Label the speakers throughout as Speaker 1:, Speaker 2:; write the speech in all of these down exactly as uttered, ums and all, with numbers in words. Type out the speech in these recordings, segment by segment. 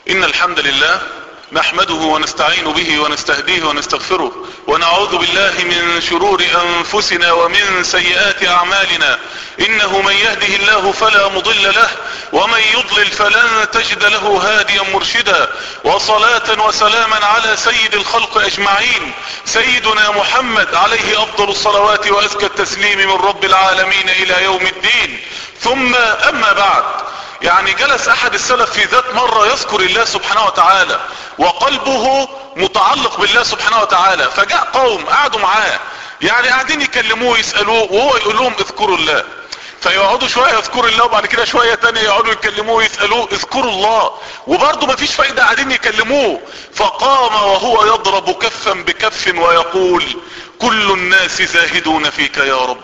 Speaker 1: إن الحمد لله نحمده ونستعين به ونستهديه ونستغفره ونعوذ بالله من شرور أنفسنا ومن سيئات أعمالنا. إنه من يهده الله فلا مضل له ومن يضلل فلن تجد له هاديا مرشدا. وصلاة وسلاما على سيد الخلق أجمعين سيدنا محمد عليه أفضل الصلوات وأزكى التسليم من رب العالمين إلى يوم الدين. ثم أما بعد، يعني جلس احد السلف في ذات مرة يذكر الله سبحانه وتعالى وقلبه متعلق بالله سبحانه وتعالى، فجاء قوم قعدوا معاه يعني قاعدين يكلموه يسألوه وهو يقول لهم اذكروا الله، فيقعدوا شوية يذكروا الله وبعد كده شوية تانية يقعدوا يكلموه يسألوه اذكروا الله، وبرضه مفيش فايدة قاعدين يكلموه. فقام وهو يضرب كفا بكف ويقول كل الناس زاهدون فيك يا رب،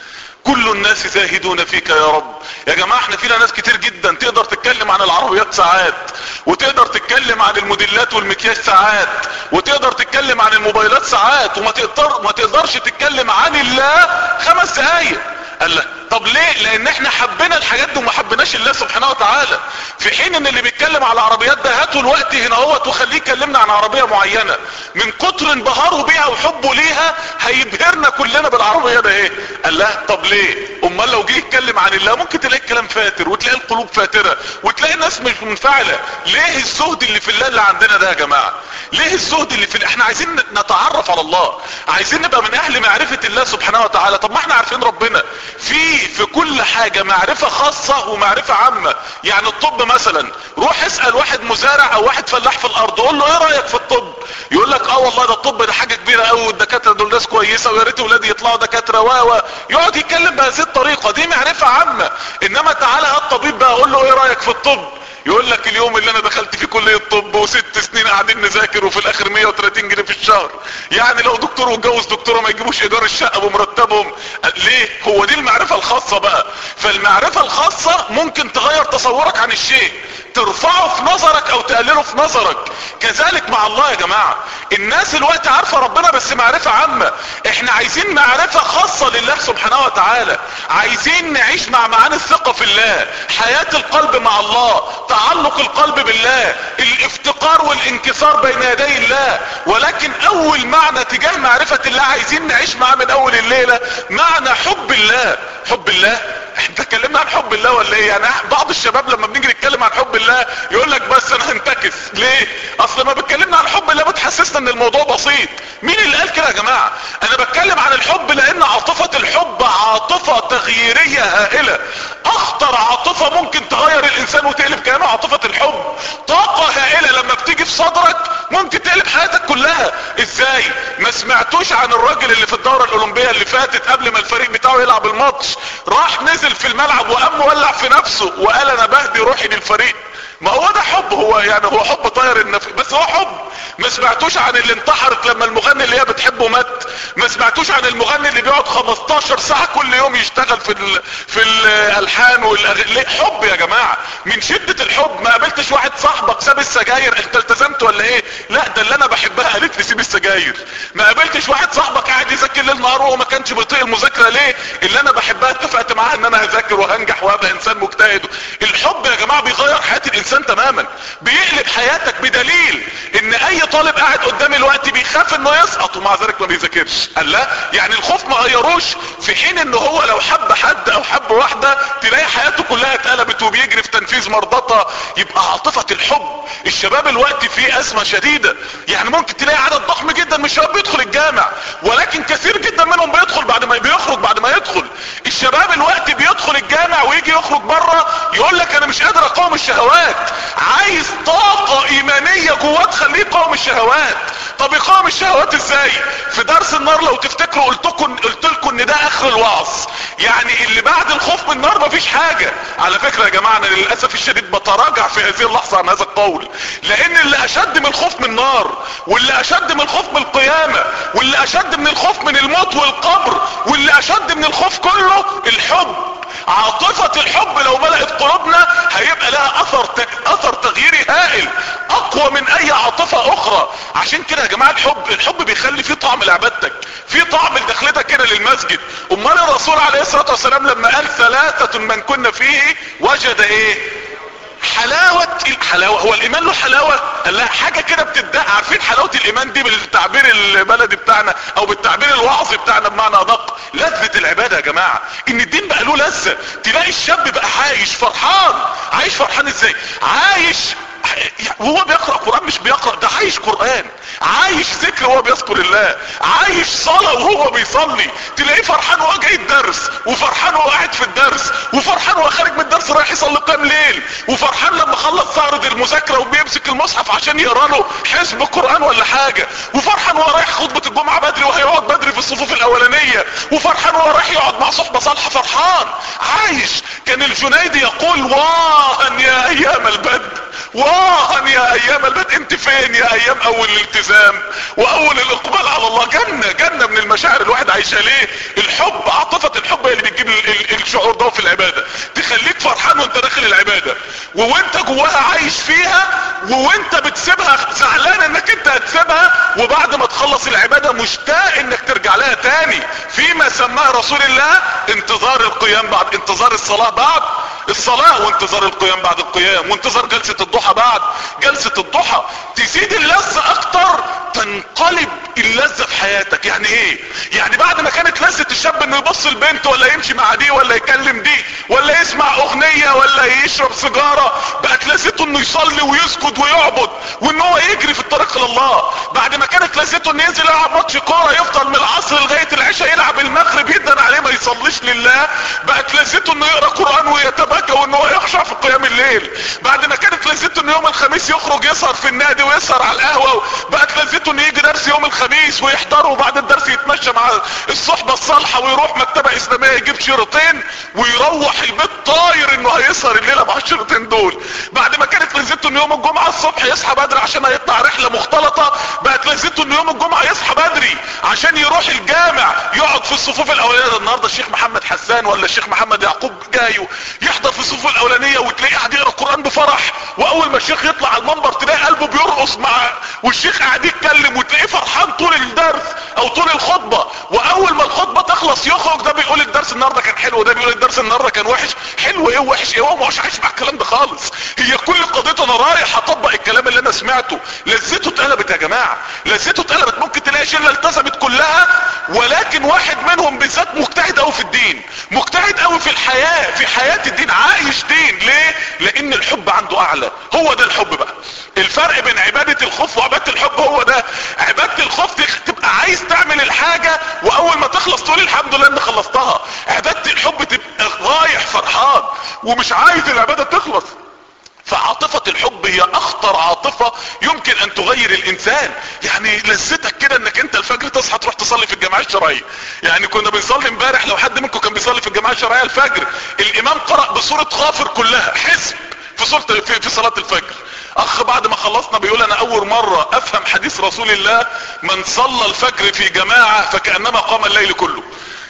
Speaker 1: كل الناس زاهدون فيك يا رب. يا جماعة احنا فينا ناس كتير جدا تقدر تتكلم عن العربيات ساعات، وتقدر تتكلم عن الموديلات والمكياج ساعات، وتقدر تتكلم عن الموبايلات ساعات، وما تقدر ما تقدرش تتكلم عن الله خمس دقايق. قال لا، طب ليه؟ لان احنا حبينا الحاجات دي وما حبيناش الله سبحانه وتعالى. في حين ان اللي بيتكلم على العربيات ده هاته الوقت هنا اهوت وخليه يكلمنا عن عربية معينة، من كتر انبهاره بيها وحبه ليها هيبهرنا كلنا بالعربية ده. ايه؟ قال لا، طب ليه؟ امال لو جه يتكلم عن الله ممكن تلاقي الكلام فاتر وتلاقي القلوب فاترة وتلاقي الناس مش منفعلة. ليه الزهد اللي في الله اللي عندنا ده يا جماعة؟ ليه الزهد اللي في احنا عايزين نتعرف على الله، عايزين نبقى من اهل معرفة الله سبحانه وتعالى. طب ما احنا عارفين ربنا في في كل حاجة، معرفة خاصة ومعرفة عامة. يعني الطب مثلا، روح اسأل واحد مزارع او واحد فلاح في الارض قول له ايه رأيك في الطب، يقول لك اه والله ده الطب ده حاجة كبيرة قوي والدكاترة دول ناس كويسة ويا ريت ولادي يطلعوا دكاترة و يقعد يتكلم بهذه الطريقة دي معرفة عامة. انما تعالى هات طبيب بقى قول له ايه رأيك في الطب، يقول لك اليوم اللي انا دخلت في كلية الطب وست سنين قاعدين نذاكر وفي الاخر مية وتلاتين جنيه في الشهر. يعني لو دكتور واتجوز دكتورة ما يجيبوش ايجار الشقة بمرتبهم. ليه؟ هو دي المعرفة الخاصة بقى. فالمعرفة الخاصة ممكن تغير تصورك عن الشيء، ترفعه في نظرك او تقلله في نظرك. كذلك مع الله يا جماعة، الناس الوقت عارفة ربنا بس معرفة عامة. احنا عايزين معرفة خاصة لله سبحانه وتعالى، عايزين نعيش مع معاني الثقة في الله، حياة القلب مع الله، تعلق القلب بالله، الافتقار والانكسار بين يدي الله. ولكن اول معنى تجاه معرفة الله عايزين نعيش معاه من اول الليلة، معنى حب الله. حب الله، احنا اتكلمنا عن حب الله ولا ايه؟ يعني بعض الشباب لما بنيجي نتكلم عن حب الله يقول لك بس انا هنتكس. ليه؟ اصل ما بتكلمنا عن حب الله بتحسسنا ان الموضوع بسيط. مين اللي قال كده يا جماعة؟ انا بتكلم عن الحب لان عاطفة الحب عاطفة تغييرية هائلة، اخطر عاطفة ممكن تغير الانسان وتقلب كيانه عاطفة الحب. طاقة هائلة لما بتيجي في صدرك ممكن تقلب حياتك كلها. ازاي؟ ما سمعتوش عن الراجل اللي في الدورة الاولمبية اللي فاتت قبل ما الفريق بتاعه يلعب الماتش راح نزل في الملعب وقام مولع في نفسه وقال انا بهدي روحي للفريق؟ ما هو ده حب. هو يعني هو حب طاير النفس بس هو حب. ما سمعتوش عن اللي انتحرت لما المغني اللي هي بتحبه مات؟ ما سمعتوش عن المغني اللي بيقعد خمستاشر ساعة كل يوم يشتغل في ال في الالحان والاغاني؟ حب يا جماعة. من شدة الحب ما قابلتش واحد صاحبك ساب السجاير انت التزمت ولا ايه؟ لا، ده اللي انا بحبها قالت لي سيب السجاير. ما قابلتش واحد صاحبك قاعد يذاكر ليل نهار وهو ما كانش بيطيق المذاكرة ليه؟ اللي انا بحبها اتفقت معاها ان انا هذاكر وهنجح وهبقى انسان مجتهد. الحب يا جماعة بيغير حياة الانسان تماما، بيقلب حياتك، بدليل ان اي طالب قاعد قدامي الوقت بيخاف انه يسقط ومع ذلك ما بيذاكرش. قال لا، يعني الخوف ما غيروش. في حين انه هو لو حب حد او حب واحدة تلاقي حياته كلها اتقلبت وبيجري في تنفيذ مرضاتها. يبقى عاطفة الحب. الشباب الوقت فيه ازمة شديدة، يعني ممكن تلاقي عدد ضخم جدا من الشباب بيدخل الجامع ولكن كثير جدا منهم بيدخل بعد ما بيخرج بعد ما يدخل. الشباب الوقت بيدخل الجامع ويجي يخرج بره يقول لك انا مش قادر اقاوم الشهوات. عايز طاقة ايمانية جواه تخليه يقاوم الشهوات. طب يقاوم الشهوات ازاي؟ في درس النار لو تفتكروا قلت لكم قلت لكم ان ده اخر الوعظ. يعني اللي بعد الخوف من النار مفيش حاجة. على فكرة يا جماعة انا للاسف الشديد بتراجع في هذه اللحظة عن هذا القول، لان اللي اشد من الخوف من النار واللي اشد من الخوف من القيامة واللي اشد من الخوف من الموت والقبر واللي اشد من الخوف كله الحب. عاطفة الحب لو ملأت قلوبنا هيبقى لها اثر تك... اثر تغييري هائل اقوى من اي عاطفة اخرى. عشان كده يا جماعة الحب الحب بيخلي فيه طعم لعبادتك، فيه طعم لدخلتك كده للمسجد. امال الرسول عليه الصلاة والسلام لما قال ثلاثة من كنا فيه وجد ايه؟ حلاوة الحلاوة، هو الايمان له حلاوة؟ قال لها حاجة كده بتدق. عارفين حلاوة الايمان دي بالتعبير البلدي بتاعنا او بالتعبير الوعظي بتاعنا بمعنى ادق، لذة العبادة يا جماعة، ان الدين بقى له لذة. تلاقي الشاب بقى عايش فرحان. عايش فرحان ازاي؟ عايش وهو بيقرأ قرآن، مش بيقرأ، ده عايش قرآن، عايش ذكر وهو بيذكر الله، عايش صلاة وهو بيصلي. تلاقيه فرحان وهو جاي الدرس، وفرحان وهو قاعد في الدرس، وفرحان وهو خارج من الدرس رايح يصلي قيام ليل، وفرحان لما خلص تعرض المذاكرة وبيمسك المصحف عشان يقرا له حزب قرآن ولا حاجة، وفرحان وهو رايح خطبة الجمعة بدري وهيقعد بدري في الصفوف الاولانية، وفرحان وهو رايح يقعد مع صحبة صالحة فرحان عايش. كان الجنيدي يقول واها يا ايام البدر، واها يا ايام البدء، انت فين يا ايام اول الالتزام واول الاقبال على الله؟ جنة جنة من المشاعر الواحد عايشها. ليه؟ الحب، عاطفة الحب هي اللي بتجيب الشعور ده في العبادة، تخليك فرحان وانت داخل العبادة، وانت جواها عايش فيها، وانت بتسيبها زعلان انك انت هتسيبها، وبعد ما تخلص العبادة مشتاق انك ترجع لها تاني. فيما سماه رسول الله انتظار القيام بعد انتظار الصلاة بعد الصلاة، وانتظار القيام بعد القيام، وانتظار جلسة الضحى بعد جلسة الضحى. تزيد اللذة اكتر، تنقلب اللذة في حياتك. يعني ايه؟ يعني بعد ما كانت لذة الشاب انه يبص البنت ولا يمشي مع دي ولا يكلم دي ولا يسمع اغنية ولا يشرب سيجارة، بقت لذته انه يصلي ويسجد ويعبد وان هو يجري في الطريق لله. بعد ما كانت لذته انه ينزل يلعب ماتش كورة، يفضل من العصر لغاية العشاء يلعب المغرب يدن عليه ما يصليش لله، بقت لذته انه يقرأ قرآن ويتبكى وان هو يخشع في قيام الليل. بعد ما كانت لذته انه يوم الخميس يخرج يسهر في النادي ويسهر على القهوة، بقت لذته انه يجي درس يوم الخميس ويحضره، وبعد الدرس يتمشى مع الصحبة الصالحة ويروح مكتبة اسلامية يجيب شريطين ويروح البيت طاير انه هيسهر الليلة مع الشريطين دول. بعد ما كانت لذته انه يوم الجمعة الصبح يصحى بدري عشان هيطلع رحلة مختلطة، بقت لذته انه يوم الجمعة يصحى بدري عشان يروح الجامع يقعد في الصفوف الاولانية. النهاردة الشيخ محمد حسان ولا الشيخ محمد يعقوب جاي يحضر في الصفوف الاولانية وتلاقيه قاعد يقرا القرآن بفرح، واول ما الشيخ يطلع على المنبر تلاقي قلبه بيرقص مع والشيخ قاعد يتكلم، وتلاقيه فرحان طول الدرس او طول الخطبة، واول ما الخطبة تخلص يخرج ده بيقول الدرس النهاردة كان حلو، ده بيقول الدرس النهاردة كان وحش. حلو ايه وحش ايه؟ هو مش عايش مع الكلام ده خالص. هي كل قضيته انا رايح اطبق الكلام اللي انا سمعته. لذته اتقلبت يا جماعة، لذته اتقلبت. ممكن تلاقي شلة التزمت كلها، ولكن واحد منهم بالذات مجتهد قوي في الدين، مجتهد قوي في الحياة، في حياة الدين، عايش دين. ليه؟ لان الحب عنده اعلى. هو ده الحب بقى. الفرق بين عبادة الخوف وعبادة الحب هو ده. عبادة الخوف تبقى عايز تعمل الحاجة واول ما تخلص تقول الحمد لله ان خلصتها. عبادة الحب تبقى رايح فرحان ومش عايز العبادة تخلص. فعاطفة الحب هي اخطر عاطفة يمكن ان تغير الانسان. يعني لذتك كده انك انت الفجر تصحى تروح تصلي في الجماعة الشرعية. يعني كنا بنصلي امبارح، لو حد منكم كان بيصلي في الجماعة الشرعية الفجر، الامام قرأ بسورة غافر كلها حزب في سورة في, في صلاة الفجر. اخ بعد ما خلصنا بيقول انا اول مرة افهم حديث رسول الله من صلى الفجر في جماعة فكأنما قام الليل كله.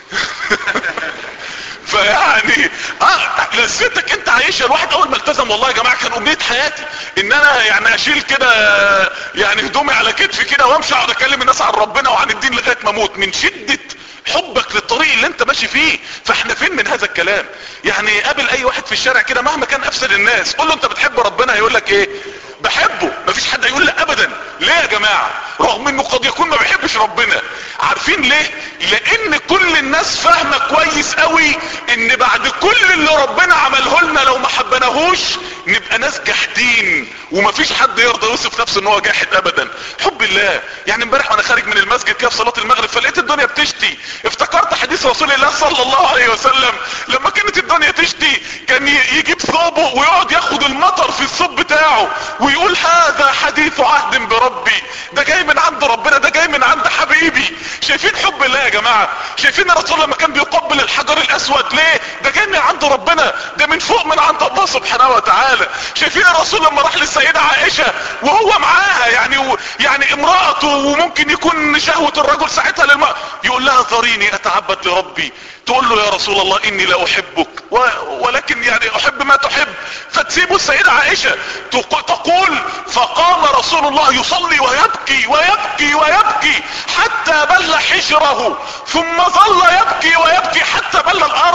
Speaker 1: فيعني اه لذتك انت عايشها. الواحد اول ما التزم والله يا جماعة كان امنية حياتي ان انا يعني اشيل كده يعني هدومي على كتفي كده وامشي اقعد اكلم الناس عن ربنا وعن الدين لغاية ما اموت، من شدة حبك للطريق اللي انت ماشي فيه. فاحنا فين من هذا الكلام؟ يعني قابل اي واحد في الشارع كده مهما كان افسد الناس، قول له انت بتحب ربنا، هيقول لك ايه؟ بحبه. مفيش حد هيقول لا ابدا. ليه يا جماعة؟ رغم انه قد يكون ما بيحبش ربنا. عارفين ليه؟ لان كل الناس فاهمة كويس قوي ان بعد كل اللي ربنا عمله لنا لو ما حبناهوش نبقى ناس جاحدين، ومفيش حد يرضى يوصف نفسه ان هو جاحد ابدا. حب الله. يعني امبارح وانا خارج من المسجد كده في صلاة المغرب فلقيت الدنيا بتشتي، افتكرت حديث رسول الله صلى الله عليه وسلم لما كانت الدنيا تشتي كان يجيب ثوبه ويقعد ياخد المطر في الثوب بتاعه ويقول هذا حديث عهد بربي، ده جاي من عند ربنا، ده جاي من عند حبيبي. شايفين حب الله يا جماعة؟ شايفين الرسول لما كان بيقبل الحجر الاسود ليه؟ ده جاي من عند ربنا، ده من فوق من عند الله سبحانه وتعالى. شايفين الرسول لما راح للسيدة عائشة وهو معاها يعني و... يعني امرأته وممكن يكون شهوة الرجل ساعتها للمرأة، يقول لها ذريني اتعبد لربي، تقول له يا رسول الله اني لا احبك و... ولكن يعني احب ما تحب، فتسيبه السيدة عائشة تقول فقام رسول الله يصلي ويبكي ويبكي ويبكي حتى بل حجره ثم ظل يبكي ويبكي حتى بل الارض.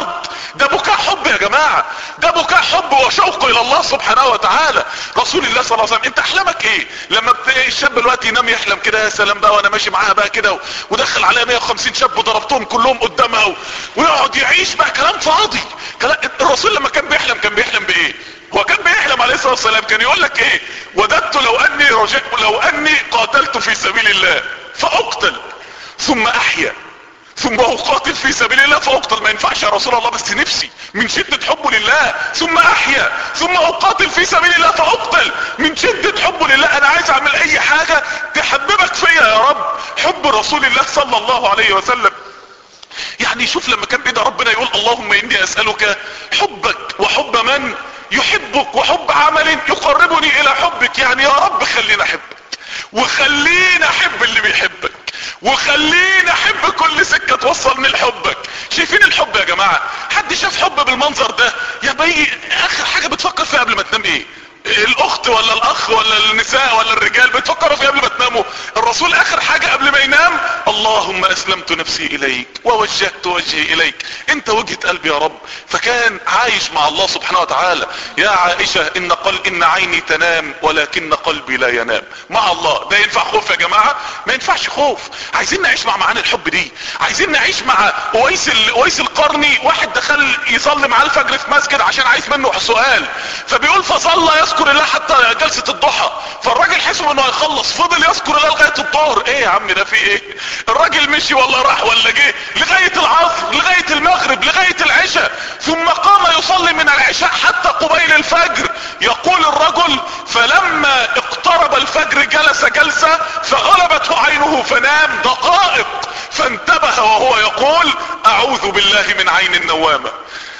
Speaker 1: ده بكاء حب يا جماعة، ده بكاء حب وشوق الى الله سبحانه وتعالى. رسول الله صلى الله عليه وسلم انت احلامك ايه لما الشاب دلوقتي ينام يحلم كده يا سلام بقى وانا ماشي معاها بقى كده ودخل عليها مية وخمسين شاب وضربتهم كلهم قدامها ويقعد يعيش بقى كلام فاضي. كلام الرسول لما كان بيحلم كان بيحلم بايه؟ هو كان بيحلم عليه الصلاة والسلام كان يقول لك ايه؟ وددت لو اني رجعت لو اني قاتلت في سبيل الله فاقتل ثم احيا ثم اقاتل في سبيل الله فاقتل. ما ينفعش يا رسول الله بس نفسي من شدة حبه لله ثم احيا ثم اقاتل في سبيل الله فاقتل. من شدة حبه لله انا عايز اعمل اي حاجة تحببك فيا يا رب. حب رسول الله صلى الله عليه وسلم. يعني شوف لما كان بيدعي ربنا يقول اللهم اني اسألك حبك وحب من يحبك وحب عمل يقربني الى حبك. يعني يا رب خلينا احبك وخلينا احب اللي بيحبك وخلينا احب كل سكة توصلني لحبك. شايفين الحب يا جماعة؟ حد شاف حب بالمنظر ده؟ يا بي اخر حاجة بتفكر فيها قبل ما تنام ايه؟ الاخت ولا الاخ ولا النساء ولا الرجال بتفكروا فيه قبل ما تناموا؟ الرسول اخر حاجة قبل ما ينام اللهم اسلمت نفسي اليك ووجهت وجهي اليك. انت وجهة قلبي يا رب. فكان عايش مع الله سبحانه وتعالى. يا عائشة ان قل ان عيني تنام ولكن قلبي لا ينام. مع الله. ده ينفع خوف يا جماعة؟ ما ينفعش خوف. عايزين نعيش مع معاني الحب دي. عايزين نعيش مع اويس اويس القرني. واحد دخل يصلي مع الفجر في مسجد عشان عايز منه سؤال فبيقول فصلى يذكر الله حتى جلسة الضحى. فالراجل حسب انه هيخلص فضل يذكر الله لغاية الظهر. ايه يا عم ده في ايه؟ الراجل مشي ولا راح ولا جه لغاية العصر لغاية المغرب لغاية العشاء ثم قام يصلي من العشاء حتى قبيل الفجر. يقول الرجل فلما اقترب الفجر جلس جلسة فغلبته عينه فنام دقائق فانتبه وهو يقول اعوذ بالله من عين النوامة.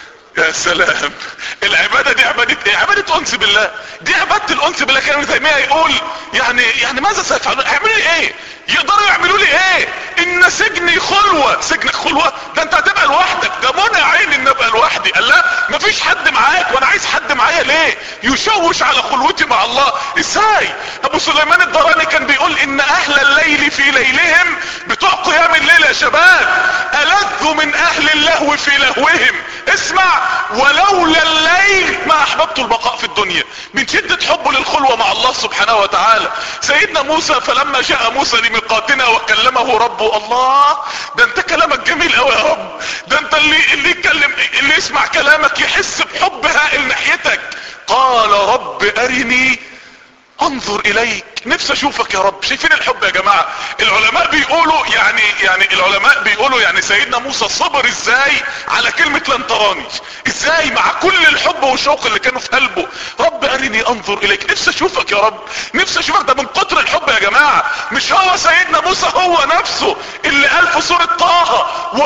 Speaker 1: يا سلام. العبادة دي عبادة ايه؟ عبادة انس بالله. دي عبادة الانس بالله. كان ابن تيمية يقول يعني يعني ماذا سيفعلون؟ يعملوا لي ايه؟ يقدروا يعملوا لي ايه؟ ان سجني خلوة. سجنك خلوة؟ ده انت هتبقى لوحدك. ده منع عين ان ابقى لوحدي. قال لا مفيش حد معاك وانا عايز حد معايا ليه؟ يشوش على خلوتي مع الله. ازاي؟ ابو سليمان الدراني كان بيقول ان اهل الليل في ليلهم بتوع قيام الليل يا شباب ألذ من اهل اللهو في لهوهم. اسمع ولولا الليل ما احببت البقاء في الدنيا. من شدة حبه للخلوة مع الله سبحانه وتعالى. سيدنا موسى فلما جاء موسى لميقاتنا وكلمه ربه. الله ده انت كلامك جميل قوي يا رب. ده انت اللي اللي يتكلم اللي يسمع كلامك يحس بحب هائل ناحيتك. قال رب ارني انظر اليك. نفسي اشوفك يا رب. شايفين الحب يا جماعة؟ العلماء بيقولوا يعني يعني العلماء بيقولوا يعني سيدنا موسى صبر ازاي على كلمة لن تراني. ازاي مع كل الحب والشوق اللي كانوا في قلبه. رب ارني انظر اليك. نفسي اشوفك يا رب. نفسي اشوفك. ده من كتر الحب يا جماعة. مش هو سيدنا موسى هو نفسه اللي قال في سورة طه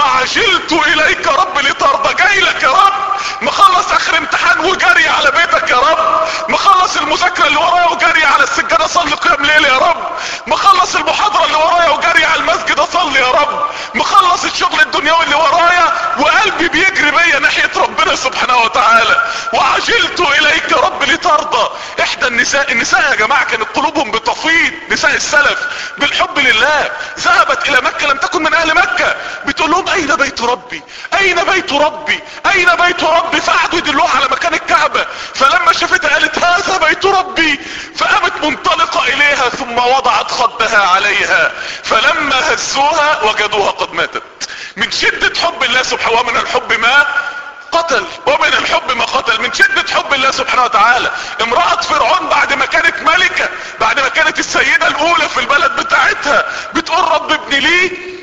Speaker 1: وعجلت اليك رب لترضى. جاي لك يا رب. مخلص اخر امتحان وجري على بيتك يا رب. مخلص المذاكرة اللي ورايا وجري على السجادة صلي قيام ليل يا رب. مخلص المحاضرة اللي ورايا وجري على المسجد اصلي يا رب. مخلص الشغل الدنيوي اللي ورايا وقلبي بيجري بيا ناحية ربنا سبحانه وتعالى. وعجلت اليك رب لترضى. احدى النساء النساء يا جماعة كانت قلوبهم بتفيض. نساء السلف بالحب لله. ذهبت الى مكة لم تكن من اهل مكة. بتقول لهم اين بيت ربي اين بيت ربي اين بيت ربي. فقعدوا يدلوها على مكان الكعبة. فلما شافتها قالت هذا بيت ربي. فقامت منطلقة اليها ثم وضعت خدها عليها. فلما هزوها وجدوها قد ماتت. من شدة حب الله سبحانه. ومن الحب ما قتل ومن الحب ما قتل. من شدة حب الله سبحانه وتعالى. امرأة فرعون بعد ما كانت ملكة بعد ما كانت السيدة الاولى في البلد بتاعتها بتقول رب ابن لي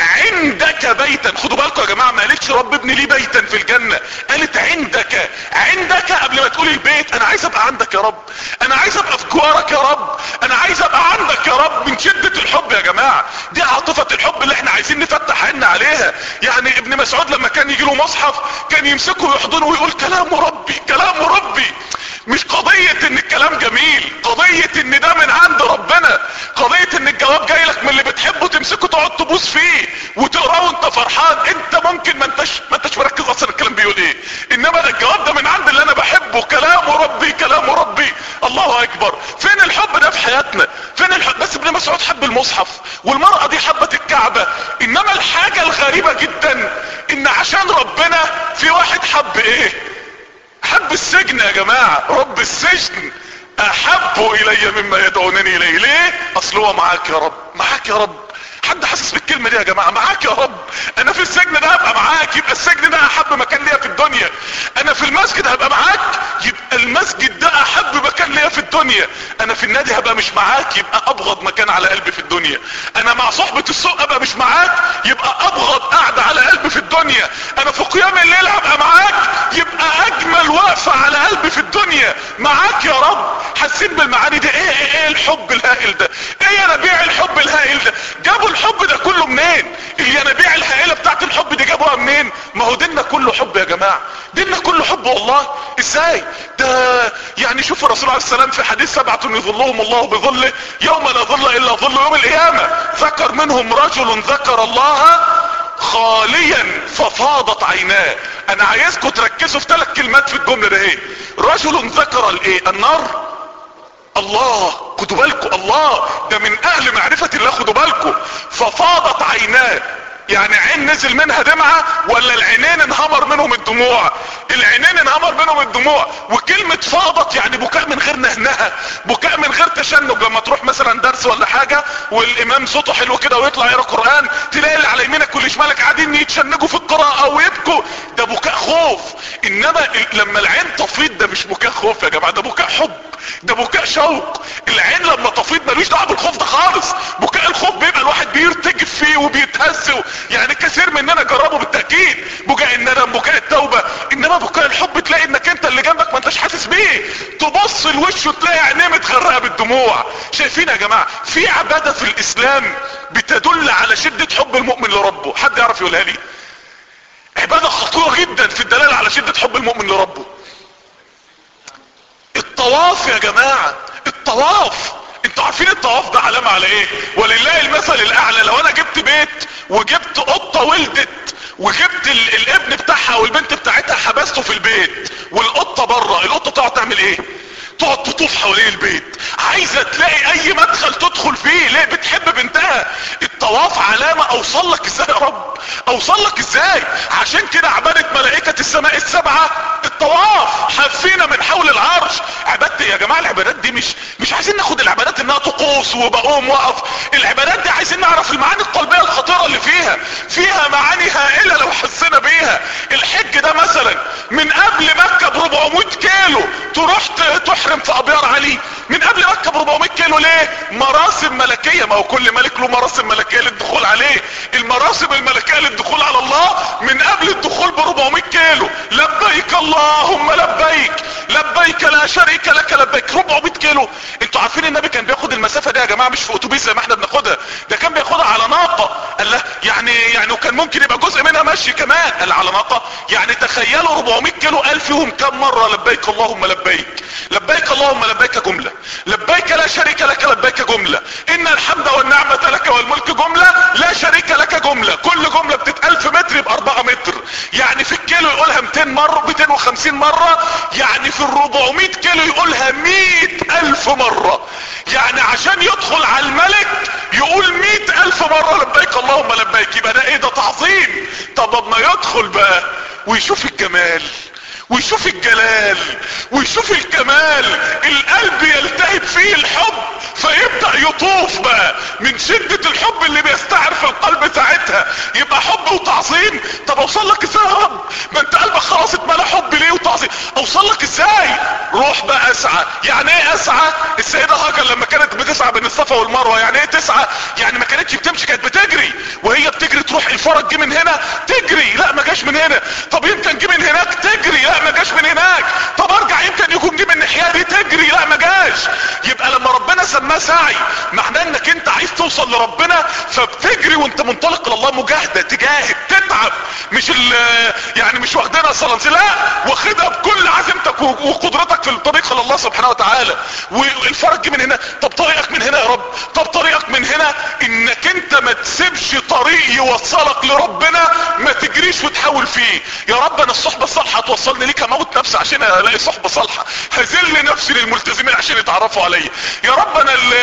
Speaker 1: عندك بيتا. خدوا بالكم يا جماعة ما قالتش رب ابن لي بيتا في الجنة. قالت عندك. عندك قبل ما تقول البيت. انا عايز ابقى عندك يا رب. انا عايز ابقى في جوارك يا رب. انا عايز ابقى عندك يا رب. من شدة الحب يا جماعة. دي عاطفة الحب اللي احنا عايزين نفتح عنا عليها. يعني ابن مسعود لما كان يجي له مصحف كان يمسكه ويحضنه ويقول كلام ربي كلام ربي. مش قضية ان الكلام جميل. قضية ان ده من عند ربنا. قضية ان الجواب جاي لك من اللي بتحبه تمسكه تقعد تبوس فيه وتقراه وانت فرحان. انت ممكن ما انتش ما انتش مركز اصلا الكلام بيقول ايه. انما ده الجواب ده من عند اللي انا بحبه. كلام ربي كلام ربي. الله اكبر. فين الحب ده في حياتنا؟ فين الحب؟ بس ابن مسعود حب المصحف والمرأة دي حبت الكعبة. انما الحاجة الغريبة جدا ان عشان ربنا في واحد حب ايه؟ حب السجن يا جماعة. رب السجن احب الي مما يدعونني اليه. ليه؟ اصل هو معاك يا رب، معاك يا رب. حد حاسس بالكلمة دي يا جماعة؟ معاك يا رب. انا في السجن ده هبقى معاك، يبقى السجن ده احب مكان ليا في الدنيا. انا في المسجد هبقى معاك، يبقى المسجد ده احب مكان ليا في الدنيا. انا في النادي هبقى مش معاك، يبقى ابغض مكان على قلبي في الدنيا. انا مع صحبة السوق هبقى مش معاك، يبقى ابغض قعدة على قلبي في الدنيا. انا في قيام الليل هبقى معاك، يبقى اجمل وقفة على قلبي في الدنيا. معاك يا رب. حاسين بالمعاني دي؟ ايه ايه, إيه الحب الهائل ده؟ ايه ينابيع الحب الهائل ده؟ جابوا الحب ده كله منين؟ الينابيع الهائلة بتاعت الحب دي جابوها منين؟ ما هو ديننا كله حب يا جماعة، ديننا كله حب والله. ازاي ده؟ يعني شوف الرسول عليه السلام في حديث سبعة يظلهم الله بظله يوم لا ظل الا ظل يوم القيامة، ذكر منهم رجل ذكر الله خاليا ففاضت عيناه. انا عايزكم تركزوا في ثلاث كلمات في الجملة ده. ايه؟ رجل ذكر الايه؟ النار. الله، خدوا بالكم، الله ده من اهل معرفة الله، خدوا بالكم. ففاضت عيناه، يعني عين نزل منها دمعة ولا العينين انهمر منهم الدموع؟ العينين انهمر منهم الدموع. وكلمة فاضت يعني بكاء من غير نهنها، بكاء من غير تشنج. لما تروح مثلا درس ولا حاجة والامام صوته حلو كده ويطلع يقرا قرآن، تلاقي اللي على يمينك واللي شمالك قاعدين يتشنجوا في القراءة ويبكوا، ده بكاء خوف. انما لما العين تفيض ده مش بكاء خوف يا جماعة، ده بكاء حب، ده بكاء شوق. العين لما تفيض ملوش دعوه بالخوف ده خالص. بكاء الخوف بيبقى الواحد بيرتجف فيه وبيتهز، يعني كثير مننا جربوا بالتاكيد بكاء الندم، بكاء التوبه. انما بكاء الحب تلاقي انك انت اللي جنبك ما انتش حاسس بيه، تبص لوشه تلاقي عينيه متغرقه بالدموع. شايفين يا جماعه في عباده في الاسلام بتدل على شده حب المؤمن لربه؟ حد يعرف يقولها لي؟ عباده خطيره جدا في الدلاله على شده حب المؤمن لربه. الطواف يا جماعة، الطواف. انتوا عارفين الطواف ده علامة على ايه؟ ولله المثل الاعلى. لو انا جبت بيت وجبت قطة ولدت وجبت ال الابن بتاعها والبنت بتاعتها حبسته في البيت والقطة بره، القطة تقعد تعمل ايه؟ تقعد تطوف حوالين البيت، عايزة تلاقي اي مدخل تدخل فيه. ليه؟ بتحب بنتها. الطواف علامة. اوصل لك ازاي يا رب؟ اوصل لك ازاي؟ عشان كده عبادة ملائكة السماء السبعة الطواف، حافين من حول العرش. عبادة يا جماعة، العبادات دي مش مش عايزين ناخد العبادات انها طقوس وبقوم وقف. العبادات دي عايزين نعرف المعاني القلبية الخطيرة اللي فيها. فيها معاني هائلة لو حسنا بيها. الحج ده مثلا من قبل مكة ب أربعمائة كيلو تروح تحرم في ابيار علي، من قبل مكة ب أربعمائة كيلو. ليه؟ مراسم ملكية. ما هو كل ملك له مراسم ملكية للدخول عليه. المراسم الملكية للدخول على الله من قبل الدخول ب أربعمائة كيلو. لبيك اللهم لبيك، لبيك لا شريك لك لبيك. أربعمائة كيلو. انتوا عارفين النبي كان بياخد المسافة دي يا جماعة مش في اتوبيس زي ما احنا بناخدها، ده كان بياخدها على ناقة. قال له يعني يعني وكان ممكن يبقى جزء منها مشي كمان. قال على ناقة. يعني تخيلوا أربعمائة كيلو قال فيهم كم مرة لبيك اللهم لبيك، لبيك اللهم لبيك جملة، لبيك لا شريك لك لبيك جملة، ان الحمد والنعمة لك والملك جملة، لا شريك لك جملة. كل جملة بتتقال في متر يبقى أربعة متر، يعني في الكيلو يقولها مئتين مرة، مئتين وخمسين مرة، يعني في الربعمائة كيلو يقولها مئة ألف مرة. يعني عشان يدخل على الملك يقول مئة ألف مرة لبيك اللهم لبيك. يبقى ده ايه؟ ده تعظيم. طب ما يدخل بقى ويشوف الجمال ويشوف الجلال ويشوف الكمال، القلب يلتهب فيه الحب فيبدأ يطوف بقى من شدة الحب اللي بيستعر في القلب ساعتها. يبقى حب وتعظيم. طب اوصل لك ازاي يا رب؟ ما انت قلبك خلاص اتملى حب ليه وتعظيم. اوصل لك ازاي؟ روح بقى اسعى. يعني ايه اسعى؟ السيدة هاجر لما كانت بتسعى بين الصفا والمروة، يعني ايه تسعى؟ يعني ما كانتش بتمشي، كانت بتجري. وهي بتجري تروح الفرج جه من هنا تجري، لا ما جاش من هنا. طب يمكن جه من هناك تجري، لا ما جاش من هناك. طب ارجع يمكن يكون جه من الناحيه دي تجري، لا ما جاش. يبقى لما ربنا سماه سعي معناه انك انت عايز توصل لربنا فبتجري وانت منطلق لله، مجاهده، تجاهد، تتعب. مش يعني مش واخدينها صلاه، لا واخدها بكل عزيمتك وقدرتك في الطريق لله سبحانه وتعالى. والفرج جه من هنا، طب طريقك من هنا يا رب، طب طريقك من هنا انك انت ما تسيبش طريق يوصلك لربنا ما تجريش وتحاول فيه. يا رب انا الصحبه الصالحه توصلني ليك، اموت نفسي عشان الاقي صحبه صالحه، هذل نفسي للملتزمين عشان يتعرفوا عليا. يا رب انا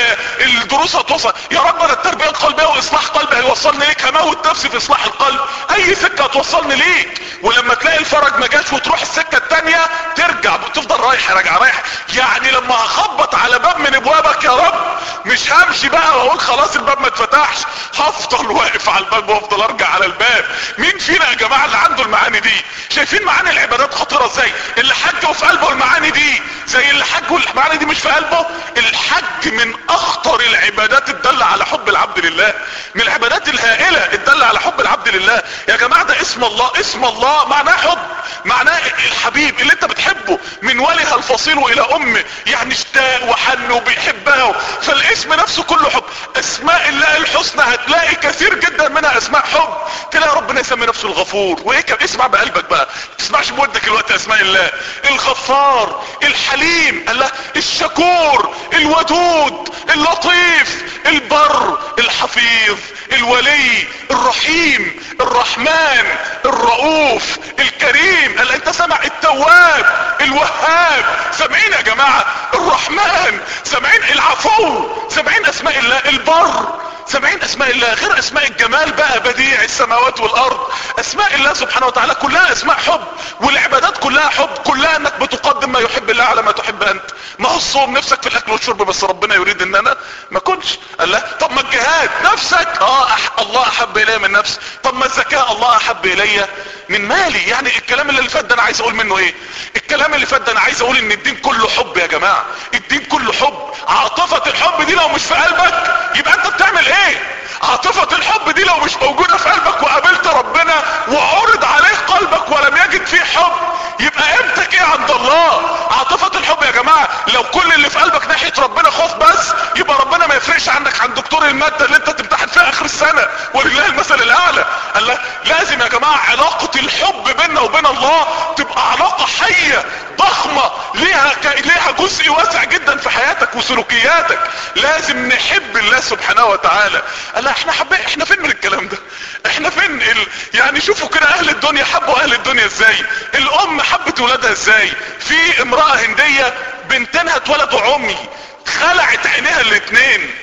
Speaker 1: الدروس هتوصل يا رب، انا التربية القلبية واصلاح قلبي هيوصلني ليك، هموت نفسي في اصلاح القلب، اي سكة هتوصلني ليك. ولما تلاقي الفرج ما جاش وتروح السكة التانية ترجع، تفضل رايح راجع رايح. يعني لما هخبط على باب من ابوابك يا رب مش همشي بقى واقول خلاص الباب ما اتفتحش، هفضل واقف على الباب وافضل ارجع على الباب. مين فينا يا جماعة اللي عنده المعاني دي؟ شايفين معاني العبادات خطيرة ازاي؟ اللي حج وفي قلبه المعاني دي زي اللي حج والمعاني دي مش في قلبه. الحج من اخطر العبادات الدالة على حب العبد لله، من العبادات الهائلة الدالة على حب العبد لله. يا جماعة ده اسم الله، اسم الله معناه حب، معناه الحبيب اللي انت بتحبه، من ولها الفصيل الى امه، يعني اشتاق وحن وبيحبها. فالاسم نفسه كله حب. اسماء الله الحسنى هتلاقي كثير جدا منها اسماء حب. تلاقي ربنا يسمي نفسه الغفور، وايه كان اسمع بقلبك بقى، تسمعش بودك الوقت اسماء الله. الغفار، الحليم، الله، الشكور، الودود، اللطيف، البر، الحفيظ، الولي، الرحيم، الرحمن، الرؤوف، الكريم. قال انت سمع التواب، الوهاب، سامعين يا جماعة؟ الرحمن، سامعين؟ العفو، سامعين اسماء الله؟ البر، سامعين اسماء الله؟ غير اسماء الجمال بقى، بديع السماوات والارض. اسماء الله سبحانه وتعالى كلها اسماء حب، والعبادات كلها حب، كلها انك بتقدم ما يحب الله على ما تحب انت. ما هو الصوم نفسك في الاكل والشرب بس ربنا يريد ان انا ما كنتش. قال لا. طب ما الجهاد نفسك، اه أح الله احب الي من نفسي. طب ما الزكاة الله احب الي من مالي. يعني الكلام اللي فات ده انا عايز اقول منه ايه؟ الكلام اللي فات ده انا عايز اقول ان الدين كله حب يا جماعة، الدين كله حب. عاطفة الحب دي لو مش في قلبك يبقى انت بتعمل ايه؟ عاطفة الحب دي لو مش موجودة في قلبك وقابلت ربنا وعرض عليه قلبك ولم يجد فيه حب، يبقى قيمتك ايه عند الله؟ عاطفة الحب يا جماعة لو كل اللي في قلبك ناحية ربنا خوف بس، يبقى ربنا ما يفرقش عنك عن دكتور المادة اللي انت تمتحن فيها اخر السنة، ولله المثل الاعلى. قال لا، لازم يا جماعة علاقة الحب بيننا وبين الله تبقى علاقة حية ضخمة، ليها ك... ليها جزء واسع جدا في حياتك وسلوكياتك. لازم نحب الله سبحانه وتعالى. قال لا، احنا حب... احنا فين من الكلام ده؟ احنا فين ال... يعني شوفوا كده اهل الدنيا حبوا اهل الدنيا ازاي، الام حبت ولادها ازاي. في امرأة هندية بنتها اتولدوا عمي، خلعت عينيها الاتنين.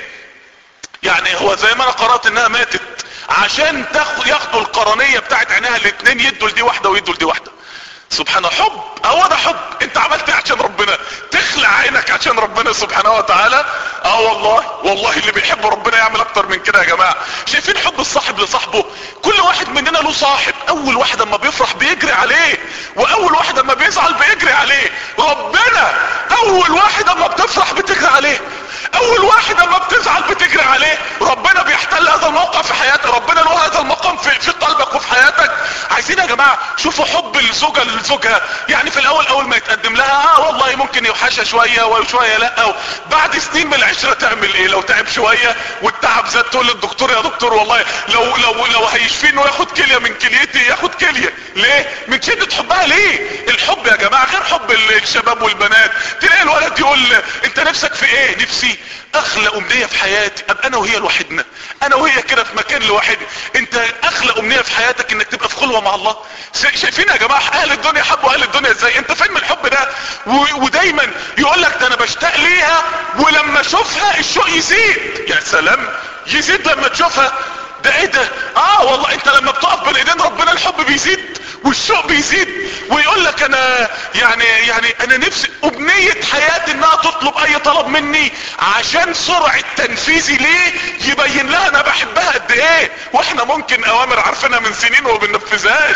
Speaker 1: يعني هو زي ما انا قرأت انها ماتت عشان تاخد ياخدوا القرنية بتاعت عينيها الاتنين، يدوا لدي واحدة ويدوا لدي واحدة. سبحانه حب، هو ده حب. انت عملت ايه عشان ربنا؟ تخلع عينك عشان ربنا سبحانه وتعالى. اه والله والله اللي بيحب ربنا يعمل اكتر من كده يا جماعة. شايفين حب الصاحب لصاحبه؟ كل واحد مننا له صاحب، اول واحد اما بيفرح بيجري عليه، واول واحد اما بيزعل بيجري عليه. ربنا اول واحد اما بتفرح بتجري عليه، اول واحد اما بتزعل بتجري عليه. ربنا بيحتل هذا الموقع في حياتك، ربنا له هذا المقام في, في قلبك وفي حياتك. عايزين يا جماعة شوفوا حب الزوجة لزوجها. يعني في الاول اول ما يتقدم لها اه والله ممكن يوحشها شوية وشوية لا، بعد سنين من العشرة تعمل ايه؟ لو تعب شوية والتعب زاد تقول للدكتور يا دكتور والله لو لو لو هيشفينه ياخد كلية من كليتي، ياخد كلية. ليه؟ من شدة حبها ليه. الحب يا جماعة غير حب الشباب والبنات. تلاقي الولد يقول انت نفسك في ايه؟ نفسي اغلى امنية في حياتي ابقى انا وهي لوحدنا، انا وهي كده في مكان لوحدنا. انت اغلى امنية في حياتك انك تبقى في خلوة مع الله. شايفين يا جماعة اهل الدنيا حبوا اهل الدنيا ازاي؟ انت فين من الحب ده؟ ودايما يقول لك ده انا بشتاق ليها ولما اشوفها الشوق يزيد. يا سلام، يزيد لما تشوفها. ده ايه ده؟ اه والله انت لما بتقف بين ايدين ربنا الحب بيزيد والشوق بيزيد. ويقول لك انا يعني يعني انا نفسي امنية حياتي انها تطلب اي طلب مني عشان سرعة تنفيذي ليه يبين لها انا بحبها قد ايه. واحنا ممكن اوامر عارفينها من سنين وما بننفذهاش،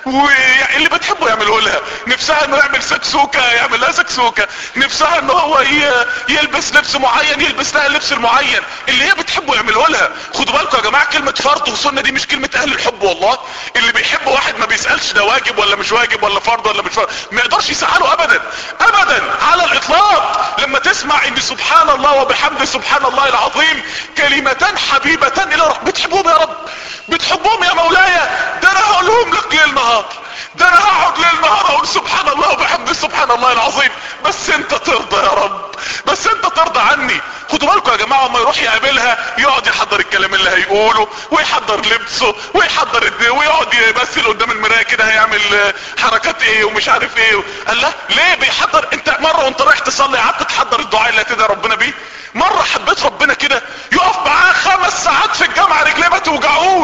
Speaker 1: واللي بتحبه يعمله لها. نفسها انه يعمل سكسوكة يعمل لها سكسوكة، نفسها انه هو يلبس لبس معين يلبس لها اللبس المعين اللي هي بتحبه يعمله لها. خدوا بالكم يا جماعة كلمة فرض وسنة دي مش كلمة اهل الحب والله. اللي بيحب واحد ما بيسألش ده واجب ولا مش واجب ولا فرض ولا مش فرض، ما يقدرش يسأله ابدا ابدا على الاطلاق. لما تسمع ان سبحان الله وبحمد سبحان الله العظيم كلمتان حبيبتان الى رب، بتحبهم يا رب؟ بتحبهم يا مولاي؟ ده انا هقولهم لك ليل نهار، ده انا هقعد ليل نهار اقول سبحان الله وبحمد سبحان الله العظيم، بس انت ترضى يا رب، بس انت ترضى عني. خدوا بالكم يا جماعة اما يروح يقابلها يقعد يحضر الكلام اللي هيقوله ويحضر لبسه ويحضر الدنيا ويقعد يمثل قدام المراية كده هيعمل حركات ايه ومش عارف ايه. قال لا ليه بيحضر؟ انت مرة وانت رايح تصلي قعدت تحضر الدعاء اللي هتدعي ربنا بيه؟ مرة حبيت ربنا كده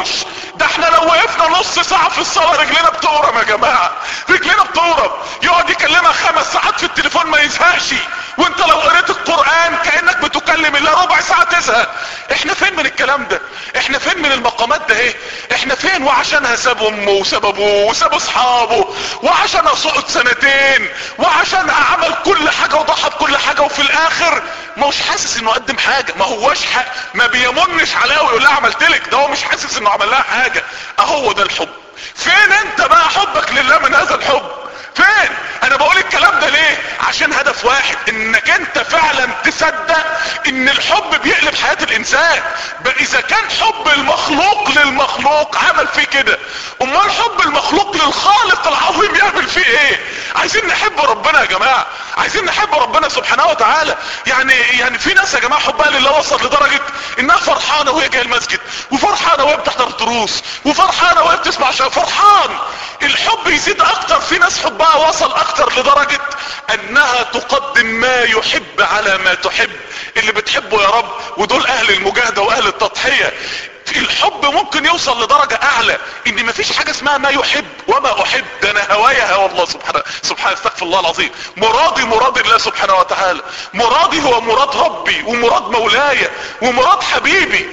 Speaker 1: بتقوموش. ده احنا لو وقفنا نص ساعة في الصلاة رجلنا بتورم يا جماعة، رجلنا بتورم. يقعد يكلمها خمس ساعات في التليفون ما يزهقش، وانت لو قريت القرآن كأنك بتكلم الله ربع ساعة تزهق. احنا فين من الكلام ده؟ احنا فين من المقامات ده؟ ايه احنا فين؟ وعشانها ساب امه وساب ابوه وساب اصحابه، وعشانها سقط سنتين، وعشان عمل كل حاجة وضحى بكل حاجة، وفي الاخر ما هوش حاسس انه قدم حاجة. ما هوش حق، ما بيمنش عليها ويقول لها عملت لك، ده هو مش حاسس انه عمل لها حاجة. اهو ده الحب. فين انت بقى حبك لله من هذا الحب؟ فين؟ انا بقول الكلام ده ليه؟ عشان هدف واحد، انك انت فعلا تصدق ان الحب بيقلب حياة الانسان. اذا كان حب المخلوق للمخلوق عمل فيه كده، امال حب المخلوق للخالق العظيم يعمل فيه ايه؟ عايزين نحب ربنا يا جماعة، عايزين نحب ربنا سبحانه وتعالى. يعني يعني في ناس يا جماعة حبها لله وصل لدرجة انها فرحانة وهي جاية المسجد، وفرحانة وهي بتحضر دروس، وفرحانة وهي بتسمع شيء، فرحان. الحب يزيد اكتر. في ناس حبها وصل اكتر لدرجة انها تقدم ما يحب على ما تحب. اللي بتحبه يا رب، ودول اهل المجاهدة واهل التضحية. في الحب ممكن يوصل لدرجة اعلى، ان مفيش حاجة اسمها ما يحب وما احب، ده انا هوايا هوا الله سبحانه سبحانه استغفر الله العظيم. مرادي مراد الله سبحانه وتعالى، مرادي هو مراد ربي ومراد مولاي ومراد حبيبي.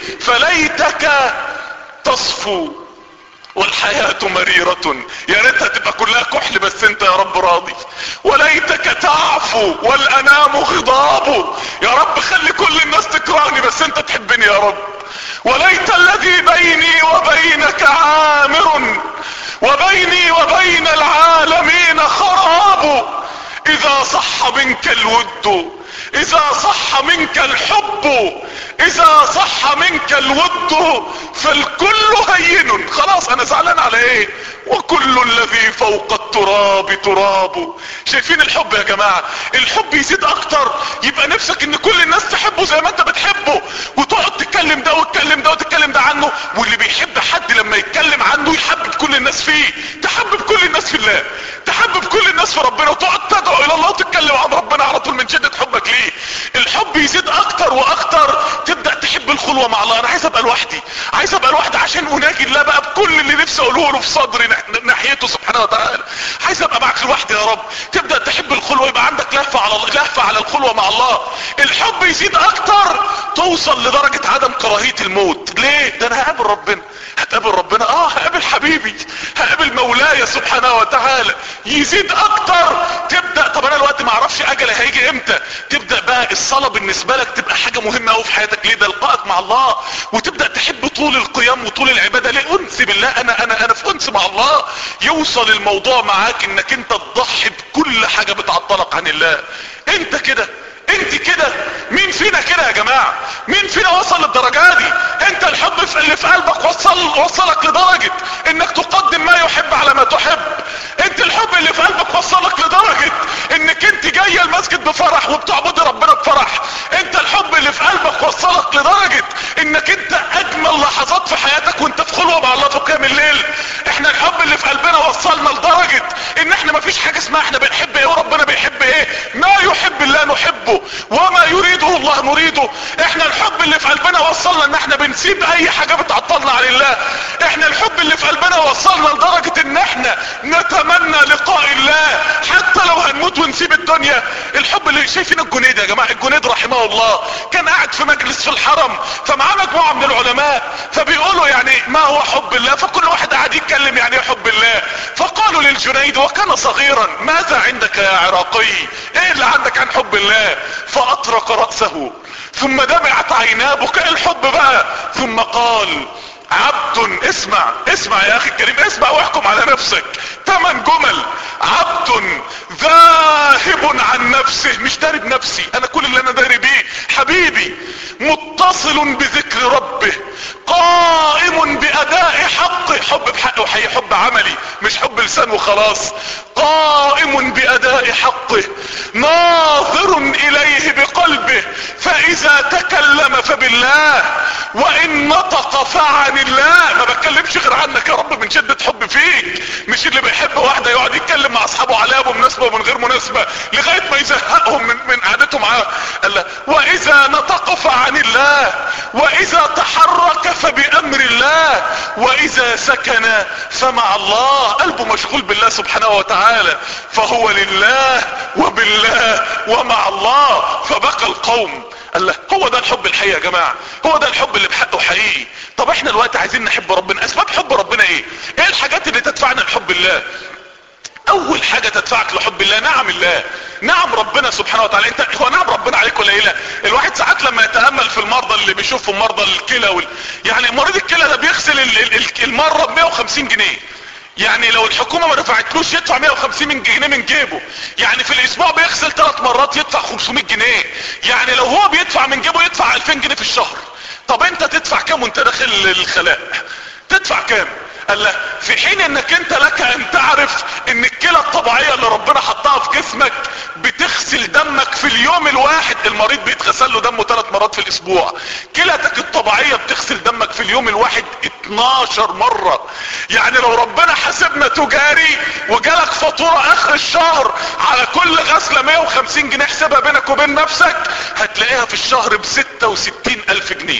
Speaker 1: فليتك تصفو والحياة مريرة، يا ريتها تبقى كلها كحل بس انت يا رب راضي. وليتك تعفو والانام غضاب، يا رب خلي كل الناس تكرهني بس انت تحبني يا رب. وليت الذي بيني وبينك عامر، وبيني وبين العالمين خراب. اذا صح منك الود، اذا صح منك الحب، اذا صح منك الود، فالكل هين. خلاص انا زعلان على ايه؟ وكل الذي فوق التراب تراب. شايفين الحب يا جماعة؟ الحب يزيد اكتر، يبقى نفسك ان كل الناس تحبه زي ما انت بتحبه، وتقعد تتكلم ده وتتكلم ده وتتكلم ده عنه. واللي بيحب حد لما يتكلم عنه يحبب كل الناس فيه، تحبب كل الناس في الله، تحبب كل الناس في ربنا، وتقعد تدعو الى الله وتتكلم عن ربنا على طول من شدة حبك ليه. الحب يزيد اكتر واكتر، تبدأ تحب الخلوة مع الله. انا عايز ابقى لوحدي، عايز ابقى لوحدي عشان اناجي الله بقى بكل اللي نفسي اقوله له في صدري ناحيته سبحانه وتعالى. عايز ابقى معك لوحدي يا رب. تبدأ تحب الخلوة، يبقى عندك لهفة على الله، لهفة على الخلوة مع الله. الحب يزيد اكتر، توصل لدرجة عدم كراهية الموت. ليه؟ ده انا هقابل ربنا. هتقابل ربنا؟ اه هقابل حبيبي، هقابل مولاي سبحانه وتعالى. يزيد اكتر، تبدأ طب انا الوقت ما اعرفش اجلي هيجي امتى. تبدأ بقى الصلاة بالنسبة لك تبقى حاجة مهمة قوي في حياتك. ليه؟ ده لقائك مع الله. وتبدأ تحب طول القيام وطول العبادة. ليه؟ انس بالله، انا انا انا في انس مع الله. يوصل الموضوع معاك انك انت تضحي بكل حاجة بتعطلك عن الله. انت كده، انت كده. مين فينا كده يا جماعة؟ مين فينا وصل للدرجة دي؟ انت الحب اللي في قلبك وصل وصلك لدرجة انك تقدم ما يحب على ما تحب. انت الحب اللي في قلبك وصلك لدرجة انك انت جاية المسجد بفرح وبتعبد ربنا بفرح. انت الحب اللي في قلبك وصلك لدرجة انك انت اجمل لحظات في حياتك وانت في خلوة مع الله في قيام الليل. احنا الحب اللي في قلبنا وصلنا لدرجة ان احنا ما فيش حاجة اسمها احنا بنحب ايه وربنا بيحب ايه. ما يحب الله نحبه، وما يريده الله نريده. احنا الحب اللي في قلبنا وصلنا ان احنا بنسيب اي حاجة بتعطلنا عن الله. احنا الحب اللي في قلبنا وصلنا لدرجة ان احنا نتمنى لقاء الله حتى لو هنموت ونسيب الدنيا. الحب اللي شايفين الجنيد يا جماعة، الجنيد رحمه الله كان قاعد في مجلس في الحرم، فمعاه مجموعة من العلماء، فبيقولوا يعني ما هو حب الله، فكل واحد قاعد يتكلم يعني ايه حب الله. فقالوا للجنيد وكان صغيرا: ماذا عندك يا عراقي؟ ايه اللي عندك عن حب الله؟ فاطرق رأسه ثم دمعت عيناه بكاء الحب بقى، ثم قال: عبد. اسمع اسمع يا اخي الكريم، اسمع واحكم على نفسك. ثمان جمل: عبد ذاهب عن نفسه، مش داري بنفسي، انا كل اللي انا داري بيه حبيبي. متصل بذكر ربه، قائم باداء حقه، حب بحقه وحي، حب عملي مش حب لسان وخلاص. قائم باداء حقه، ناظر اليه بقلبه، فاذا تكلم فبالله، وان نطق فعن الله، ما بتكلمش غير عنك يا رب من شدة حب فيك. مش اللي بيحب واحدة يقعد يتكلم مع اصحابه عليها بمناسبة ومن غير مناسبة لغاية ما يزهقهم من من قعدته معاه. قال له واذا نطق فعن الله، واذا تحرك فبامر الله، واذا سكن فمع الله. قلبه مشغول بالله سبحانه وتعالى، فهو لله وبالله ومع الله. فبقى القوم. قال له هو ده الحب الحقيقي يا جماعة، هو ده الحب اللي بحقه حقيقي. طب احنا الوقت عايزين نحب ربنا، اسباب حب ربنا ايه؟ ايه الحاجات اللي تدفعنا لحب الله؟ اول حاجة تدفعك لحب الله نعم الله، نعم ربنا سبحانه وتعالى. انت هو نعم ربنا عليك قليلة؟ الواحد ساعات لما يتأمل في المرضى اللي بيشوفوا مرضى الكلى وال... يعني مريض الكلى ده بيغسل ال... ال... المرة ب مية وخمسين جنيه، يعني لو الحكومة ما دفعتلوش يدفع مية وخمسين جنيه من جيبه، يعني في الاسبوع بيغسل ثلاث مرات يدفع خمسمية جنيه، يعني لو هو بيدفع من جيبه يدفع الفين جنيه في الشهر. طب انت تدفع كام وانت داخل الخلاء؟ تدفع كام؟ قال له في حين انك انت لك ان تعرف ان الكلى الطبيعية اللي ربنا حطها في جسمك بتغسل دمك في اليوم الواحد. المريض بيتغسل له دمه ثلاث مرات في الاسبوع، كلتك الطبيعية بتغسل دمك في اليوم الواحد اتناشر مرة. يعني لو ربنا حاسبنا تجاري وجالك فاتورة اخر الشهر على كل غسلة مية وخمسين جنيه، حسابها بينك وبين نفسك هتلاقيها في الشهر ب ستة وستين الف جنيه.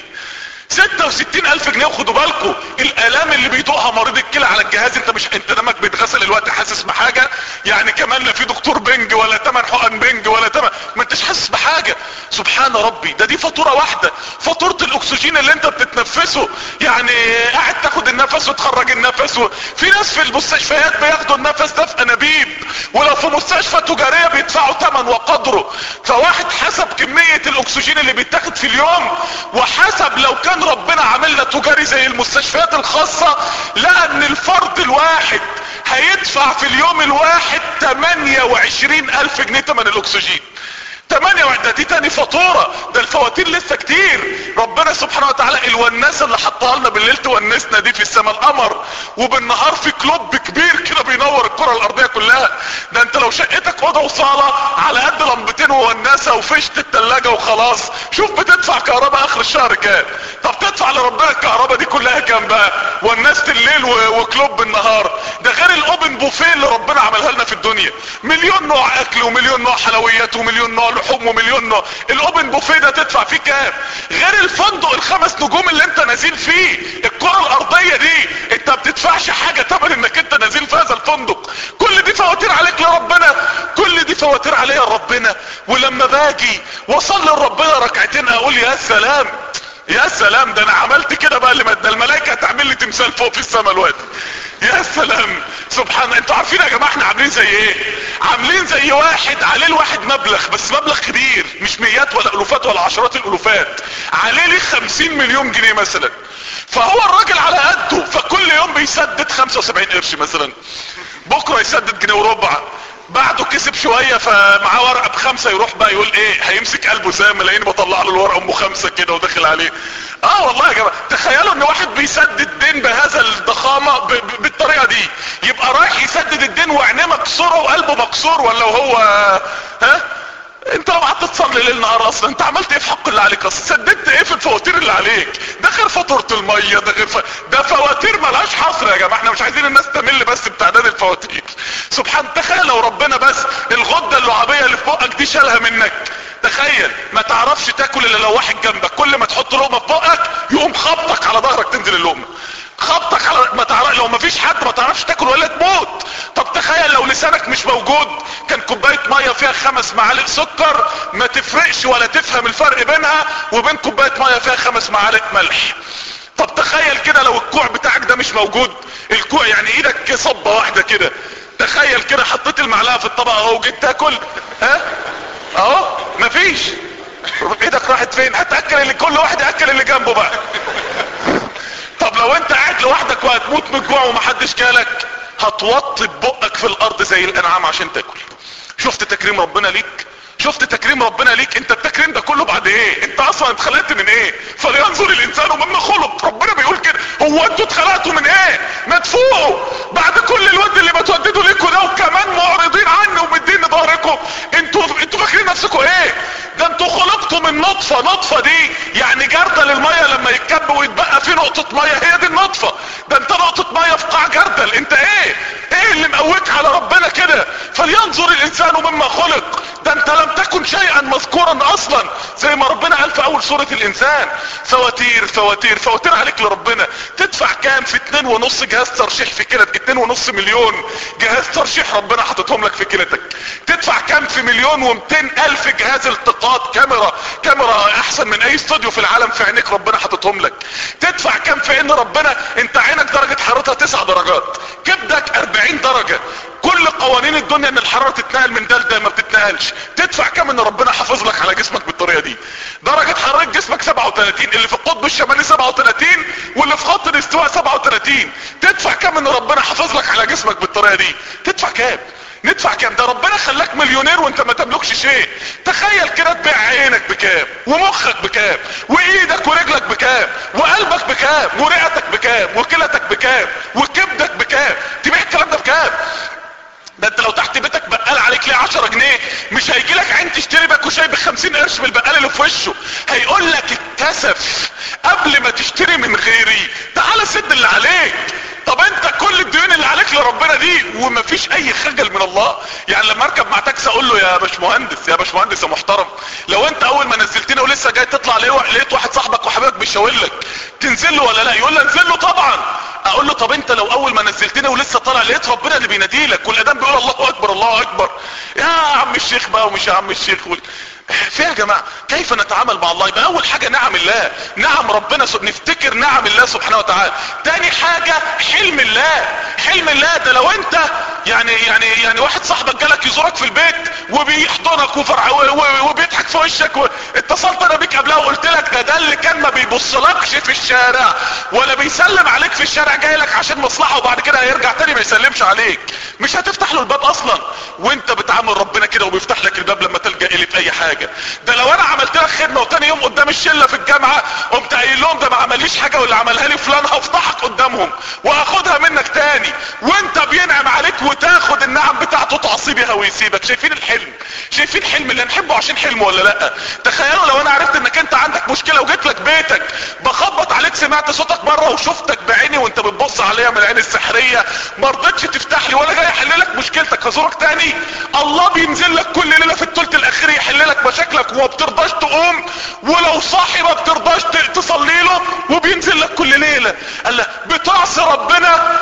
Speaker 1: ستة وستين الف جنيه. وخدوا بالكم الالام اللي بيدوقها مريض الكلى على الجهاز، انت مش انت دمك بيتغسل الوقت حاسس بحاجة؟ يعني كمان لا في دكتور بنج ولا تمن حقن بنج ولا تمن، ما انتش حاسس بحاجة. سبحان ربي، ده دي فاتورة واحدة، فاتورة الاكسجين اللي انت بتتنفسه. يعني قاعد تاخد النفس وتخرج النفس و... في ناس في المستشفيات بياخدوا النفس ده في انابيب، ولو في مستشفى تجارية بيدفعوا ثمن وقدره. فواحد حسب كمية الاكسجين اللي بيتاخد في اليوم، وحسب لو كان ربنا عملنا تجاري زي المستشفيات الخاصة، لان الفرد الواحد هيدفع في اليوم الواحد تمانية وعشرين الف جنيه تمن الاكسجين. تمانية وعشرين، دي تاني فاتورة، ده الفواتير لسه كتير. ربنا سبحانه وتعالى الوناسة اللي حطها لنا بالليل تونسنا دي في السماء القمر، وبالنهار في كلوب كبير كده بينور الكرة الارضية كلها. ده انت لو شقتك اوضه وصالة على قد لمبتين ووناسة وفشت التلاجة وخلاص، شوف بتدفع كهرباء اخر الشهر كام. طب تدفع لربنا الكهرباء دي كلها كام بقى؟ وناسة الليل وكلوب النهار. ده غير الاوبن بوفيه اللي ربنا عملها لنا في الدنيا، مليون نوع اكل ومليون نوع حلويات ومليون نوع لحوم ومليون نوع. الاوبن بوفيه ده تدفع فيه كام؟ غير الفندق الخمس نجوم اللي انت نازل فيه. الكرة الارضية دي انت بتدفعش حاجة تمن انك انت نازل في هذا الفندق. كل دي فواتير عليك لربنا، كل دي فواتير عليا ربنا. ولما باجي وصل لربنا ركعتين اقول يا سلام يا سلام، ده انا عملت كده بقى اللي ده الملائكة هتعمل لي تمثال فوق في السماء الوقت. يا سلام سبحان الله. انتوا عارفين يا جماعة احنا عاملين زي ايه؟ عاملين زي واحد عليه الواحد مبلغ، بس مبلغ كبير، مش ميات ولا الوفات ولا عشرات الالوفات، عليه لي خمسين مليون جنيه مثلا. فهو الراجل على قده، فكل يوم بيسدد خمسة وسبعين قرش مثلا، بكرة يسدد جنيه وربع، بعده كسب شوية فمعاه ورقة بخمسة، يروح بقى يقول ايه، هيمسك قلبه زي ما لاقيني بطلع له الورقة ام خمسة كده وداخل عليه. اه والله يا جماعة تخيلوا ان واحد بيسدد دين بهذا الضخامة ب ب بالطريقة دي، يبقى رايح يسدد الدين وعينيه مكسورة وقلبه مكسور، ولا هو ها؟ انت لو قعدت تصلي ليل نهار اصلا انت عملت ايه في حق اللي عليك اصلا؟ سددت ايه في الفواتير اللي عليك؟ ده غير فاتورة المية، ده غير ف... ده فواتير ملهاش حصر يا جماعة. احنا مش عايزين الناس تمل بس بتعداد الفواتير. سبحان، تخيل لو ربنا بس الغدة اللعابية اللي في بقك دي شالها منك. تخيل ما تعرفش تاكل الا لو واحد جنبك، كل ما تحط لقمة في بقك يقوم خبطك على ظهرك تنزل اللقمة، خبطك على ما تعرف. لو ما فيش حد ما تعرفش تاكل ولا تموت. طب تخيل لو لسانك مش موجود، كان كوباية مية فيها خمس معالق سكر ما تفرقش ولا تفهم الفرق بينها وبين كوباية مية فيها خمس معالق ملح. طب تخيل كده لو الكوع بتاعك ده مش موجود، الكوع يعني ايدك صبة واحدة كده، تخيل كده حطيت المعلقة في الطبق اهو وجيت تاكل، ها اهو مفيش، ايدك راحت فين؟ هتاكل اللي كل واحد ياكل اللي جنبه بقى. طب لو انت قاعد لوحدك وهتموت من الجوع ومحدش كالك، هتوطي ببقك في الارض زي الانعام عشان تاكل. شفت تكريم ربنا ليك؟ شفت تكريم ربنا ليك؟ انت التكريم ده كله بعد ايه؟ انت اصلا اتخلقت من ايه؟ فلينظر الانسان مما خلق. ربنا بيقول كده، هو انتوا اتخلقتوا من ايه؟ ما تفوقوا بعد كل الود اللي بتوددوا ليكوا ده، وكمان معرضين عنه ومدين ظهركم. انتوا انتوا فاكرين نفسكم ايه؟ ده انتوا خلقتوا من نطفة. نطفة دي يعني جردل المية لما يتكب في نقطة مية هي دي النطفة، ده انت نقطة مية في قاع جردل، انت ايه ايه اللي مقويك على ربنا كده؟ فلينظر الانسان مما خلق، ده انت لم تكن شيئا مذكورا اصلا، زي ما ربنا قال في اول سورة الانسان. فواتير فواتير فواتير عليك لربنا. تدفع كام في اتنين ونص جهاز ترشيح في كلتك؟ اتنين ونص مليون جهاز ترشيح ربنا حاططهم لك في كلتك. تدفع كام في مليون ومتين الف جهاز التقاط كاميرا كاميرا احسن من اي استوديو في العالم في عينيك ربنا حاططهم لك. تدفع كام في ان ربنا انت عينك درجة حرارتها تسع درجات، كبدك اربعين درجة، كل قوانين الدنيا ان الحرارة تتنقل من ده لده ما بتتنقلش. تدفع كام ان ربنا حافظ لك على جسمك بالطريقة دي؟ درجة حرارة جسمك سبعة وتلاتين، اللي في القطب الشمالي سبعة وتلاتين واللي في خط الاستواء سبعة وتلاتين. تدفع كام ان ربنا حافظ لك على جسمك بالطريقة دي؟ تدفع كام؟ ندفع كام؟ ده ربنا خلاك مليونير وانت ما تملكش شيء. تخيل كده تبيع عينك بكام، ومخك بكام، وايدك ورجلك بكام، وقلبك بكام، ورئتك بكام، وكلتك بكام، وكبدك بكام. تبيع الكلام ده بكام؟ ده انت لو تحت بيتك بقال عليك ليه عشرة جنيه مش هيجي لك عين تشتري باكو شاي بخمسين قرش من البقال اللي في وشه، هيقول لك اتكسف قبل ما تشتري من غيري، تعال سد اللي عليك. طب انت كل الديون اللي عليك لربنا دي ومفيش اي خجل من الله. يعني لما اركب مع تاكسي اقول له يا باشمهندس يا باشمهندس يا محترم، لو انت اول ما نزلتني ولسه جاي تطلع لقيت واحد صاحبك وحبيبك بيشاور لك تنزل له ولا لا؟ يقول لي انزل له طبعا. اقول له طب انت لو اول ما نزلتني ولسه طالع لقيت ربنا اللي بينادي لك والادام بيقول الله اكبر الله اكبر، يا عم الشيخ بقى ومش يا عم الشيخ وال... في يا جماعة كيف نتعامل مع الله؟ يبقى اول حاجة نعم الله، نعم ربنا سب... نفتكر نعم الله سبحانه وتعالى. تاني حاجة حلم الله. حلم الله ده لو انت يعني يعني يعني واحد صاحبك جالك يزورك في البيت وبيحضنك وفرع وبيضحك في وشك و... اتصلت انا بيك قبلها وقلت لك ده ده اللي كان ما بيبصلكش في الشارع ولا بيسلم عليك في الشارع، جاي لك عشان مصلحة وبعد كده هيرجع تاني ما يسلمش عليك، مش هتفتح له الباب اصلا. وانت بتعامل ربنا كده وبيفتح لك الباب لما تلجأ اليه في اي حاجة. ده لو انا عملت لك خدمه وتاني يوم قدام الشله في الجامعه قمت قايل لهم ده ما عمليش حاجه واللي عملها لي فلان، هفضحك قدامهم وهاخدها منك تاني، وانت بينعم عليك وتاخد النعم بتاعته تعصيبها ويسيبك. شايفين الحلم؟ شايفين حلم اللي نحبه عشان حلمه ولا لا؟ تخيلوا لو انا عرفت انك انت عندك مشكله وجيت لك بيتك بخبط عليك سمعت صوتك بره وشفتك بعيني وانت بتبص عليا من العين السحريه ما رضيتش تفتح لي ولا جاي احل لك مشكلتك، هزورك تاني. الله بينزل لك كل ليله في الثلث الاخير يحل لك مشاكلك وما بترضاش تقوم، ولو صاحي ما بترضاش تصلي له وبينزل لك كل ليله. قال له بتعصي ربنا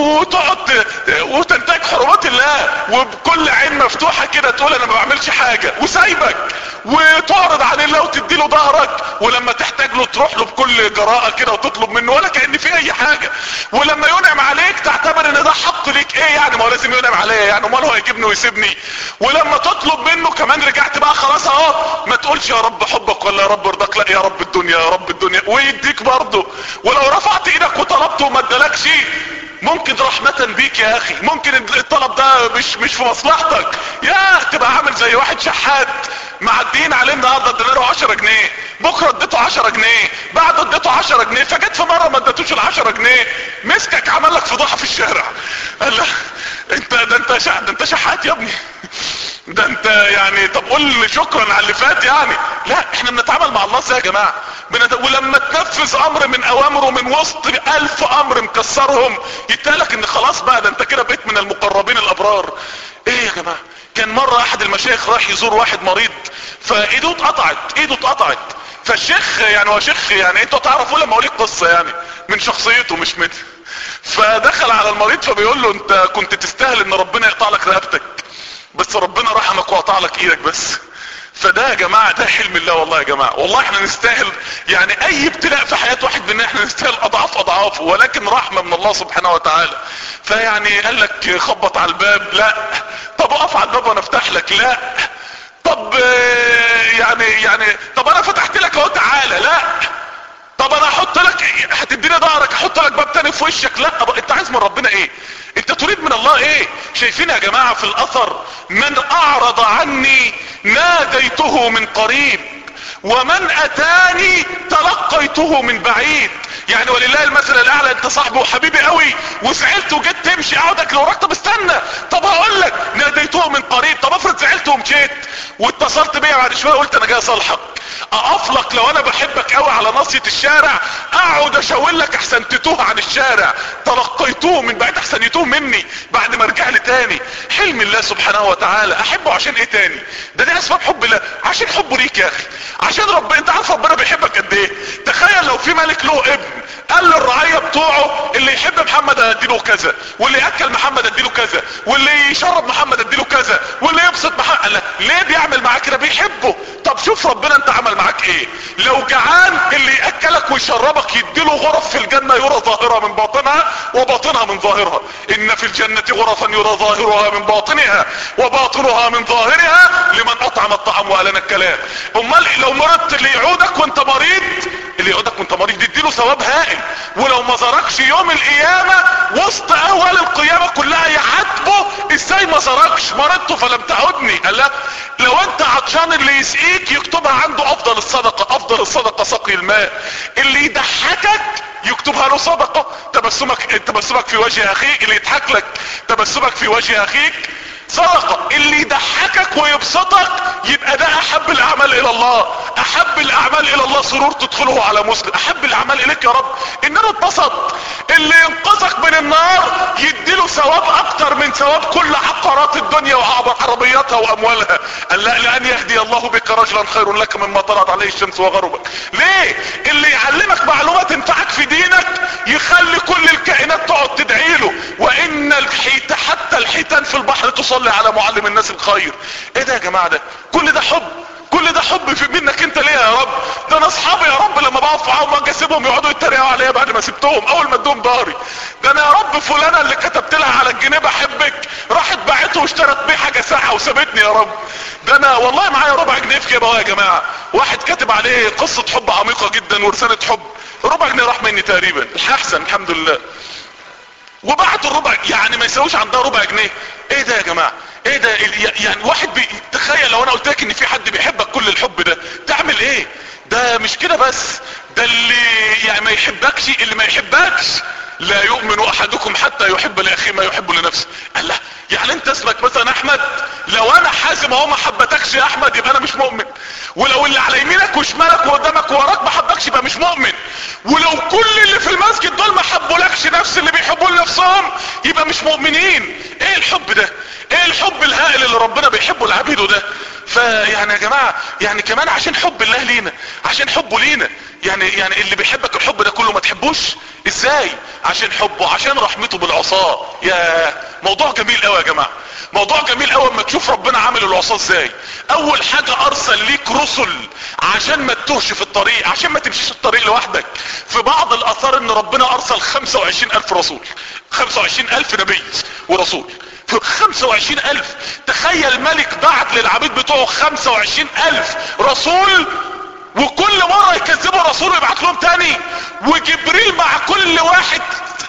Speaker 1: وتقعد وتنتهك حرمات الله وبكل عين مفتوحه كده تقول انا ما بعملش حاجه وسايبك، وتعرض عن الله وتدي له ظهرك، ولما تحتاج له تروح له بكل جراءه كده وتطلب منه ولا كأن في اي حاجه، ولما ينعم عليك تعتبر ان ده حق ليك. ايه يعني ما هو لازم ينعم عليا يعني، امال هو هيجيبني ويسيبني؟ ولما تطلب منه كمان رجعت بقى خلاص اهو ما تقولش يا رب حبك ولا يا رب رضاك، لا يا رب الدنيا يا رب الدنيا ويديك برضه. ولو رفعت ايدك وطلبته وما ادالكش ممكن رحمة بيك يا اخي، ممكن الطلب ده مش مش في مصلحتك، يا تبقى عامل زي واحد شحات معديين عليه النهارده ادينا له عشرة جنيه، بكره اديته عشرة جنيه، بعده اديته عشرة جنيه، فجيت في مره ما اديتوش ال عشرة جنيه مسكك عمل لك فضيحه في الشارع. قال له انت ده انت شح ده انت شحات يا ابني، ده انت يعني طب قول لي شكرا على اللي فات يعني. لا احنا بنتعامل مع الله ازاي يا جماعه؟ بنت... ولما تنفذ امر من اوامره من وسط الف امر مكسرهم يتقالك ان خلاص بقى ده انت كده بقيت من المقربين الابرار. ايه يا جماعه؟ كان مره احد المشايخ راح يزور واحد مريض فايده اتقطعت ايده اتقطعت فالشيخ يعني هو شيخ يعني انتوا تعرفوا لما اقول لك قصه يعني من شخصيته مش من فدخل على المريض فبيقول له انت كنت تستاهل ان ربنا يقطع لك رقبتك بس ربنا رحمك وقطع لك ايدك بس. فده يا جماعة ده حلم الله والله يا جماعة، والله احنا نستاهل يعني اي ابتلاء في حياة واحد مننا احنا نستاهل اضعاف اضعافه، ولكن رحمة من الله سبحانه وتعالى. فيعني قال لك خبط على الباب، لا. طب اقف على الباب وانا افتح لك، لا. طب يعني يعني طب انا فتحت لك اهو تعالى، لا. طب انا احط لك هتديني ظهرك احط لك باب تاني في وشك، لا. طب انت عايز من ربنا ايه؟ انت تريد من الله ايه؟ شايفين يا جماعة في الاثر من اعرض عني ناديته من قريب ومن اتاني تلقيته من بعيد. يعني ولله المثل الاعلى، انت صاحبي وحبيبي قوي وزعلت وجيت تمشي اقعدك لو رحت طب استنى، طب هقول لك ناديته من قريب. طب افرض زعلت ومشيت واتصلت بيا بعد شويه قلت انا جاي اصالحك، اقف لك لو انا بحبك قوي على ناصية الشارع، اقعد اشاور لك احسن تتوه عن الشارع، تلقيتوه من بعيد احسن يتوه مني بعد ما ارجع لي تاني. حلم الله سبحانه وتعالى. احبه عشان ايه تاني؟ ده دي اسباب حب الله. عشان حبه ليك يا اخي، عشان ربنا، انت عارف ربنا بيحبك قد ايه؟ تخيل لو في ملك له ابن قال للرعية بتوعه اللي يحب محمد اديله كذا، واللي ياكل محمد اديله كذا، واللي يشرب محمد اديله كذا، واللي يبسط محمد. قال لك ليه بيعمل معاك كده؟ بيحبه. طب شوف ربنا انت عمل معاك ايه. لو جعان اللي ياكلك ويشربك يديله غرف في الجنة يرى ظاهرها من باطنها وباطنها من ظاهرها. ان في الجنة غرفا يرى ظاهرها من باطنها وباطنها من ظاهرها لمن اطعم الطعام والنا الكلام. امال لو مرضت اللي يعودك وانت مريض، اللي يعودك وانت مريض يديله ثواب هائل. ولو ما زاركش يوم القيامة وسط اول القيامة كلها يعاتبه ازاي ما زاركش، مرضت فلم تعودني. قال لا، لو انت عطشان اللي يسقيك يكتبها عنده افضل الصدقة. افضل الصدقة سقي الماء. اللي يضحكك يكتبها له صدقة. تبسمك تبسمك في وجه اخيك، اللي يضحك لك تبسمك في وجه اخيك صدقة. اللي يضحكك ويبسطك يبقى ده احب الاعمال الى الله. احب الاعمال الى الله سرور تدخله على مسلم. احب الاعمال اليك يا رب ان انا اتبسط. اللي ينقذك من النار يديله ثواب اكتر من ثواب كل عقارات الدنيا وعربياتها واموالها. قال لا، لان يهدي الله بك رجلا خير لك مما طلعت عليه الشمس وغربت. ليه؟ اللي يعلمك معلومات تنفعك في دينك يخلي كل الكائنات تقعد تدعي له. وان الحيت حتى الحيتان في البحر تصلي على معلم الناس الخير. ايه ده يا جماعة؟ ده كل ده حب، كل ده حب في منك انت. ليه يا رب؟ ده انا اصحابي يا رب لما بقف معاهم اجي اسيبهم يقعدوا يتريقوا عليا بعد ما سبتهم اول ما ادوهم ضهري. ده انا يا رب فلانة اللي كتبت لها على الجنيه بحبك راحت باعته واشترت بيه حاجة ساعة وسابتني يا رب. ده انا والله معايا ربع جنيه في جيبه يا جماعة، واحد كاتب عليه قصة حب عميقة جدا ورسالة حب، ربع جنيه راح مني تقريبا. احسن الحمد لله. وبعت الربع، يعني ما يساويش عندها ربع جنيه. ايه ده يا جماعة؟ ايه ده؟ يعني واحد بي... تخيل لو انا قلت لك ان في حد بيحبك كل الحب ده تعمل ايه؟ ده مش كده بس، ده اللي يعني ما يحبكش، اللي ما يحبكش لا يؤمن احدكم حتى يحب لاخيه ما يحب لنفسه. قال لا، يعني انت اسمك مثلا احمد، لو انا حازم اهو ما حبتكش يا احمد يبقى انا مش مؤمن. ولو اللي على يمينك وشمالك وقدامك ووراك ما حبكش يبقى مش مؤمن. ولو كل اللي في المسجد دول ما حبولكش نفس اللي بيحبوا لنفسهم يبقى مش مؤمنين. ايه الحب ده؟ ايه الحب الهائل اللي ربنا بيحبه لعبيده ده؟ فيعني يا جماعة يعني كمان عشان حب الله لينا، عشان حبه لينا، يعني يعني اللي بيحبك الحب ده كله ما تحبوش ازاي؟ عشان حبه، عشان رحمته بالعصاة. يا موضوع جميل قوي يا جماعة، موضوع جميل قوي اما تشوف ربنا عامل العصاة ازاي. اول حاجة ارسل ليك رسل عشان ما تتوهش في الطريق، عشان ما تمشيش الطريق لوحدك. في بعض الاثار ان ربنا ارسل خمسة وعشرين الف رسول، خمسة وعشرين الف نبي ورسول، خمسة وعشرين الف. تخيل ملك بعت للعبيد بتوعه خمسة وعشرين الف رسول، وكل مرة يكذبوا رسول ويبعت لهم تاني. وجبريل مع كل واحد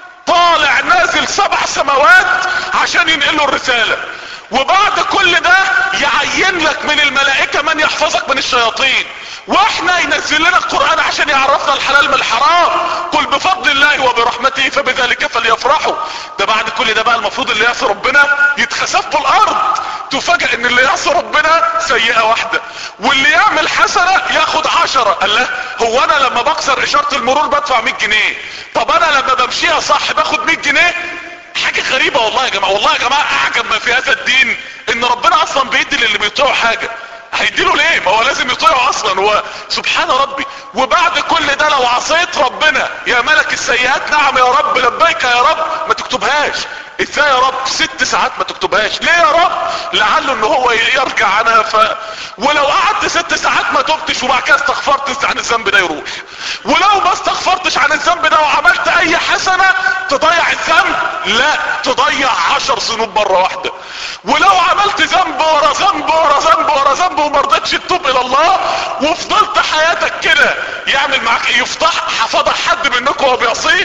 Speaker 1: طالع نازل سبع سماوات عشان ينقلوا الرسالة. وبعد كل ده يعين لك من الملائكة من يحفظك من الشياطين. واحنا ينزل لنا القرآن عشان يعرفنا الحلال من الحرام. قل بفضل الله وبرحمته فبذلك فليفرحوا. ده بعد كل ده بقى المفروض اللي يعصي ربنا يتخسف بالارض. تفاجأ ان اللي يعصي ربنا سيئة واحدة، واللي يعمل حسنة ياخد عشرة. قال له هو انا لما بكسر اشارة المرور بدفع مية جنيه، طب انا لما بمشيها صح باخد مية جنيه؟ حاجة غريبة والله يا جماعة. والله يا جماعة اعجب ما في هذا الدين ان ربنا اصلا بيدي للي بيطيعوا حاجة. هيديله ليه؟ ما هو لازم يطيعه اصلا، هو سبحان ربي. وبعد كل ده لو عصيت ربنا يا ملك السيئات نعم يا رب لبيك يا رب ما تكتبهاش. ازاي يا رب؟ ست ساعات ما تكتبهاش. ليه يا رب؟ لعله ان هو يرجع عنها. ف ولو قعدت ست ساعات ما تبتش وبعد كده استغفرت عن الذنب ده يروح. ولو ما استغفرتش عن الذنب ده وعملت اي حسنة تضيع الذنب؟ لا، تضيع عشر ذنوب مرة واحدة. ولو عملت ذنب ورا ذنب ورا ذنب ورا ذنب وما رضيتش تتوب الى الله وفضلت حياتك كده يعمل معاك ايه؟ يفضح فضح حد منكم وهو بيعصيه؟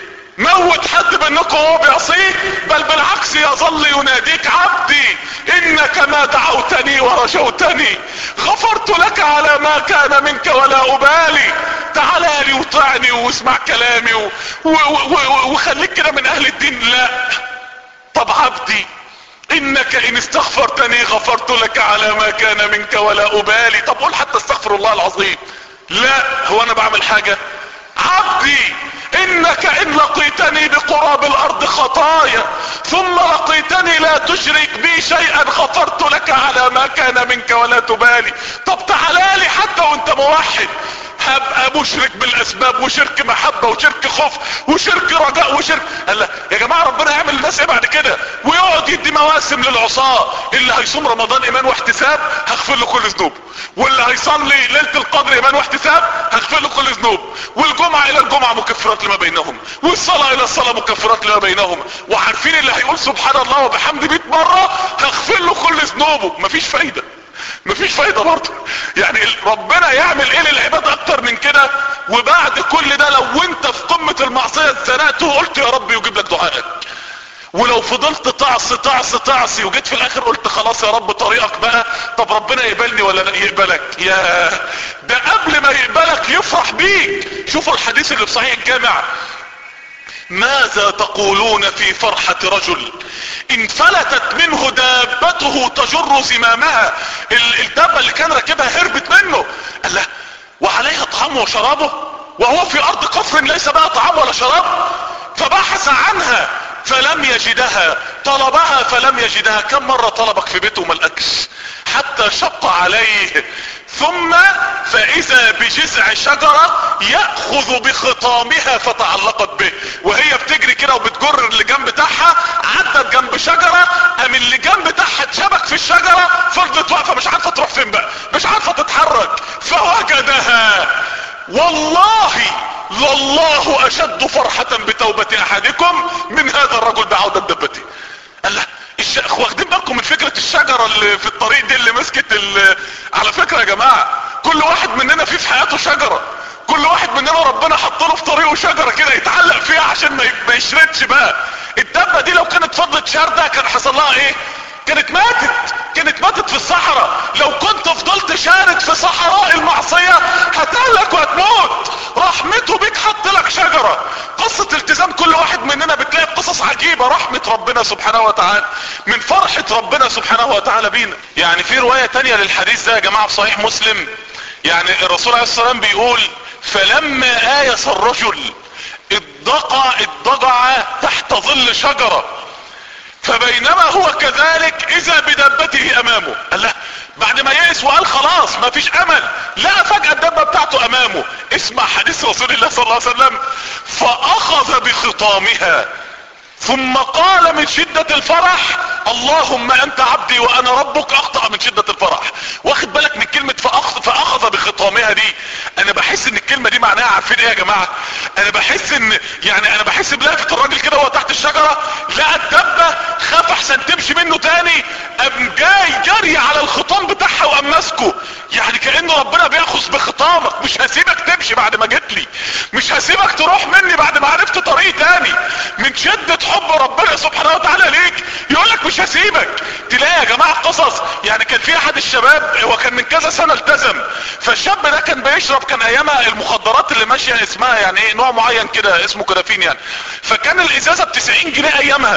Speaker 1: موت حد منكم وهو بيعصيه؟ بل بالعكس يظل يناديك عبدي انك ما دعوتني ورجوتني غفرت لك على ما كان منك ولا ابالي. تعالى لي وطعني واسمع كلامي و... و... و... وخليك كده من اهل الدين. لا، طب عبدي انك ان استغفرتني غفرت لك على ما كان منك ولا ابالي. طب قول حتى استغفر الله العظيم. لا، هو انا بعمل حاجة؟ عبدي انك ان لقيتني بقراب الارض خطايا ثم لقيتني لا تشرك بي شيئا غفرت لك على ما كان منك ولا تبالي. طب تعالالي حتى وانت موحد، هبقى مشرك بالاسباب وشرك محبة وشرك خوف وشرك رجاء وشرك. قال لا يا جماعة، ربنا يعمل الناس ايه بعد كده؟ ويقعد يدي مواسم للعصاة. اللي هيصوم رمضان ايمان واحتساب هغفر له كل ذنوبه، واللي هيصلي ليلة القدر ايمان واحتساب هغفر له كل ذنوبه، والجمعة الى الجمعة مكفرات لما بينهم، والصلاة الى الصلاة مكفرات لما بينهم. وعارفين اللي هيقول سبحان الله وبحمد مئة مرة هغفر له كل ذنوبه. مفيش فايدة، مفيش فايدة برضه. يعني ربنا يعمل ايه للعباد اكتر من كده؟ وبعد كل ده لو انت في قمة المعصية اتزنقت وقلت يا رب يجيب لك دعائك، ولو فضلت تعصي تعصي تعصي وجيت في الاخر قلت خلاص يا رب طريقك بقى، طب ربنا يقبلني ولا لا يقبلك؟ يا ده قبل ما يقبلك يفرح بيك. شوفوا الحديث اللي في صحيح الجامع: ماذا تقولون في فرحة رجل انفلتت منه دابته تجر زمامها؟ الدابة اللي كان راكبها هربت منه. قال له وعليها طعام وشرابه وهو في ارض قفر ليس بها طعام ولا شراب، فبحث عنها فلم يجدها، طلبها فلم يجدها. كم مرة طلبك في بيته وما لقاكش حتى شق عليه، ثم فاذا بجذع شجرة يأخذ بخطامها فتعلقت به، وهي بتجري كده وبتجر اللجام بتاعها، عدت جنب شجرة، ام اللجام بتاعها اتشبك في الشجرة، فضلت واقفة مش عارفة تروح فين بقى، مش عارفة تتحرك، فوجدها. والله لله اشد فرحة بتوبة احدكم من هذا الرجل بعودة دبته. قال له الشيخ واخدين بالكم من فكرة الشجرة اللي في الطريق دي اللي مسكت ال... على فكرة يا جماعة كل واحد مننا فيه في حياته شجرة، كل واحد مننا ربنا حط له في طريقه شجرة كده يتعلق فيها عشان ما, ي... ما يشردش بقى. الدبة دي لو كانت فضلت شاردة كان حصل لها ايه؟ كانت ماتت، كانت ماتت في الصحراء. لو كنت فضلت شارد في صحراء المعصية هتهلك وهتموت. رحمته بيك حط لك شجرة. قصة التزام كل واحد مننا بتلاقي قصص عجيبة. رحمة ربنا سبحانه وتعالى، من فرحة ربنا سبحانه وتعالى بينا. يعني في رواية تانية للحديث ده يا جماعة في صحيح مسلم، يعني الرسول عليه الصلاة والسلام بيقول: فلما آيس الرجل اضطجع اضطجع تحت ظل شجرة، فبينما هو كذلك اذا بدبته امامه. قال له بعد ما يئس وقال خلاص ما فيش امل، لقى فجأة الدبة بتاعته امامه. اسمع حديث رسول الله صلى الله عليه وسلم: فاخذ بخطامها ثم قال من شدة الفرح: اللهم انت عبدي وانا ربك. اخطأ من شدة الفرح. واخد بالك من كلمة فأخذ, فاخذ بخطامها دي؟ انا بحس ان الكلمة دي معناها عارفين ايه يا جماعة؟ انا بحس ان يعني انا بحس بلافة الراجل كده وهو تحت الشجرة، لقى الدبة، خاف احسن تمشي منه تاني، قام جاي جري على الخطام بتاعها وقام ماسكه. يعني كأن ربنا بياخذ بخطامك، مش هسيبك تمشي بعد ما جيت لي، مش هسيبك تروح مني بعد ما عرفت طريق تاني. من شدة حب ربنا سبحانه وتعالى ليك يقول لك مش هسيبك. تلاقي يا جماعة قصص، يعني كان في احد الشباب هو كان من كذا سنة التزم، فالشاب ده كان بيشرب، كان ايامها المخدرات اللي ماشية اسمها يعني ايه نوع معين كده اسمه كرافين يعني، فكان الازازة بتسعين جنيه ايامها.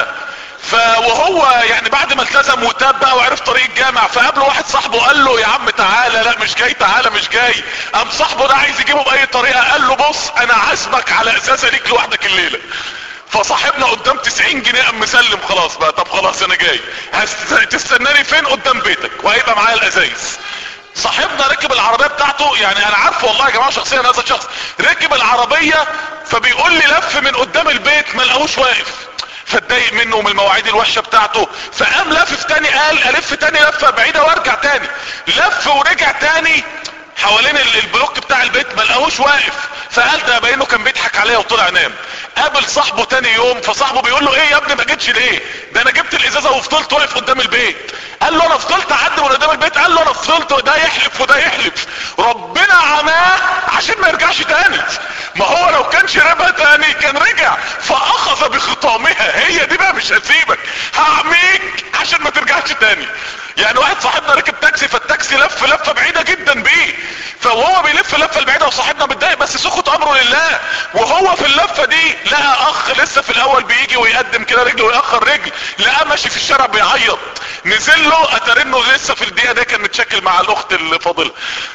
Speaker 1: فوهو يعني بعد ما التزم وتاب بقى وعرف طريق الجامع، فقابله واحد صاحبه قال له: يا عم تعالى. لا مش جاي. تعالى مش جاي. قام صاحبه ده عايز يجيبه باي طريقة، قال له: بص انا عازمك على ازازة ليك لوحدك الليلة. فصاحبنا قدام تسعين جنيه قام مسلم خلاص بقى. طب خلاص انا جاي، هتستناني فين؟ قدام بيتك وهيبقى معايا الازايز. صاحبنا ركب العربية بتاعته، يعني انا عارفه والله يا جماعة شخصيا هذا الشخص، ركب العربية فبيقول لي لف من قدام البيت ما لقوش واقف، فاتضايق منه ومن المواعيد الوحشة بتاعته، فقام لف تاني، قال الف تاني لفة بعيدة وارجع تاني. لف ورجع تاني حوالين البلوك بتاع البيت ما لقوش واقف، فقال ده باينه كان بيضحك عليا وطلع نام. قابل صاحبه تاني يوم، فصاحبه بيقول له: ايه يا ابني ما جيتش ليه؟ ده انا جبت الازازة وفضلت واقف قدام البيت. قال له: انا فضلت اعدي من قدام البيت. قال له: انا فضلت، ده يحلف وده يحلف، ربنا عماه عشان ما يرجعش تاني. ما هو لو كان شربها تاني كان رجع. فاخذ بخطامها، هي دي بقى مش هسيبك، هعميك عشان ما ترجعش تاني. يعني واحد صاحبنا ركب تاكسي، فالتاكسي لف لفه بعيده جدا بيه، فهو بيلف لفه البعيده وصاحبنا متضايق بس سخط امره لله، وهو في اللفه دي لقى اخ لسه في الاول بيجي ويقدم كده رجله ويأخر رجل، لقى ماشي في الشارع بيعيط، نزل له اترنه لسه في الدقيقه ده كان متشكل مع الاخت الفاضله.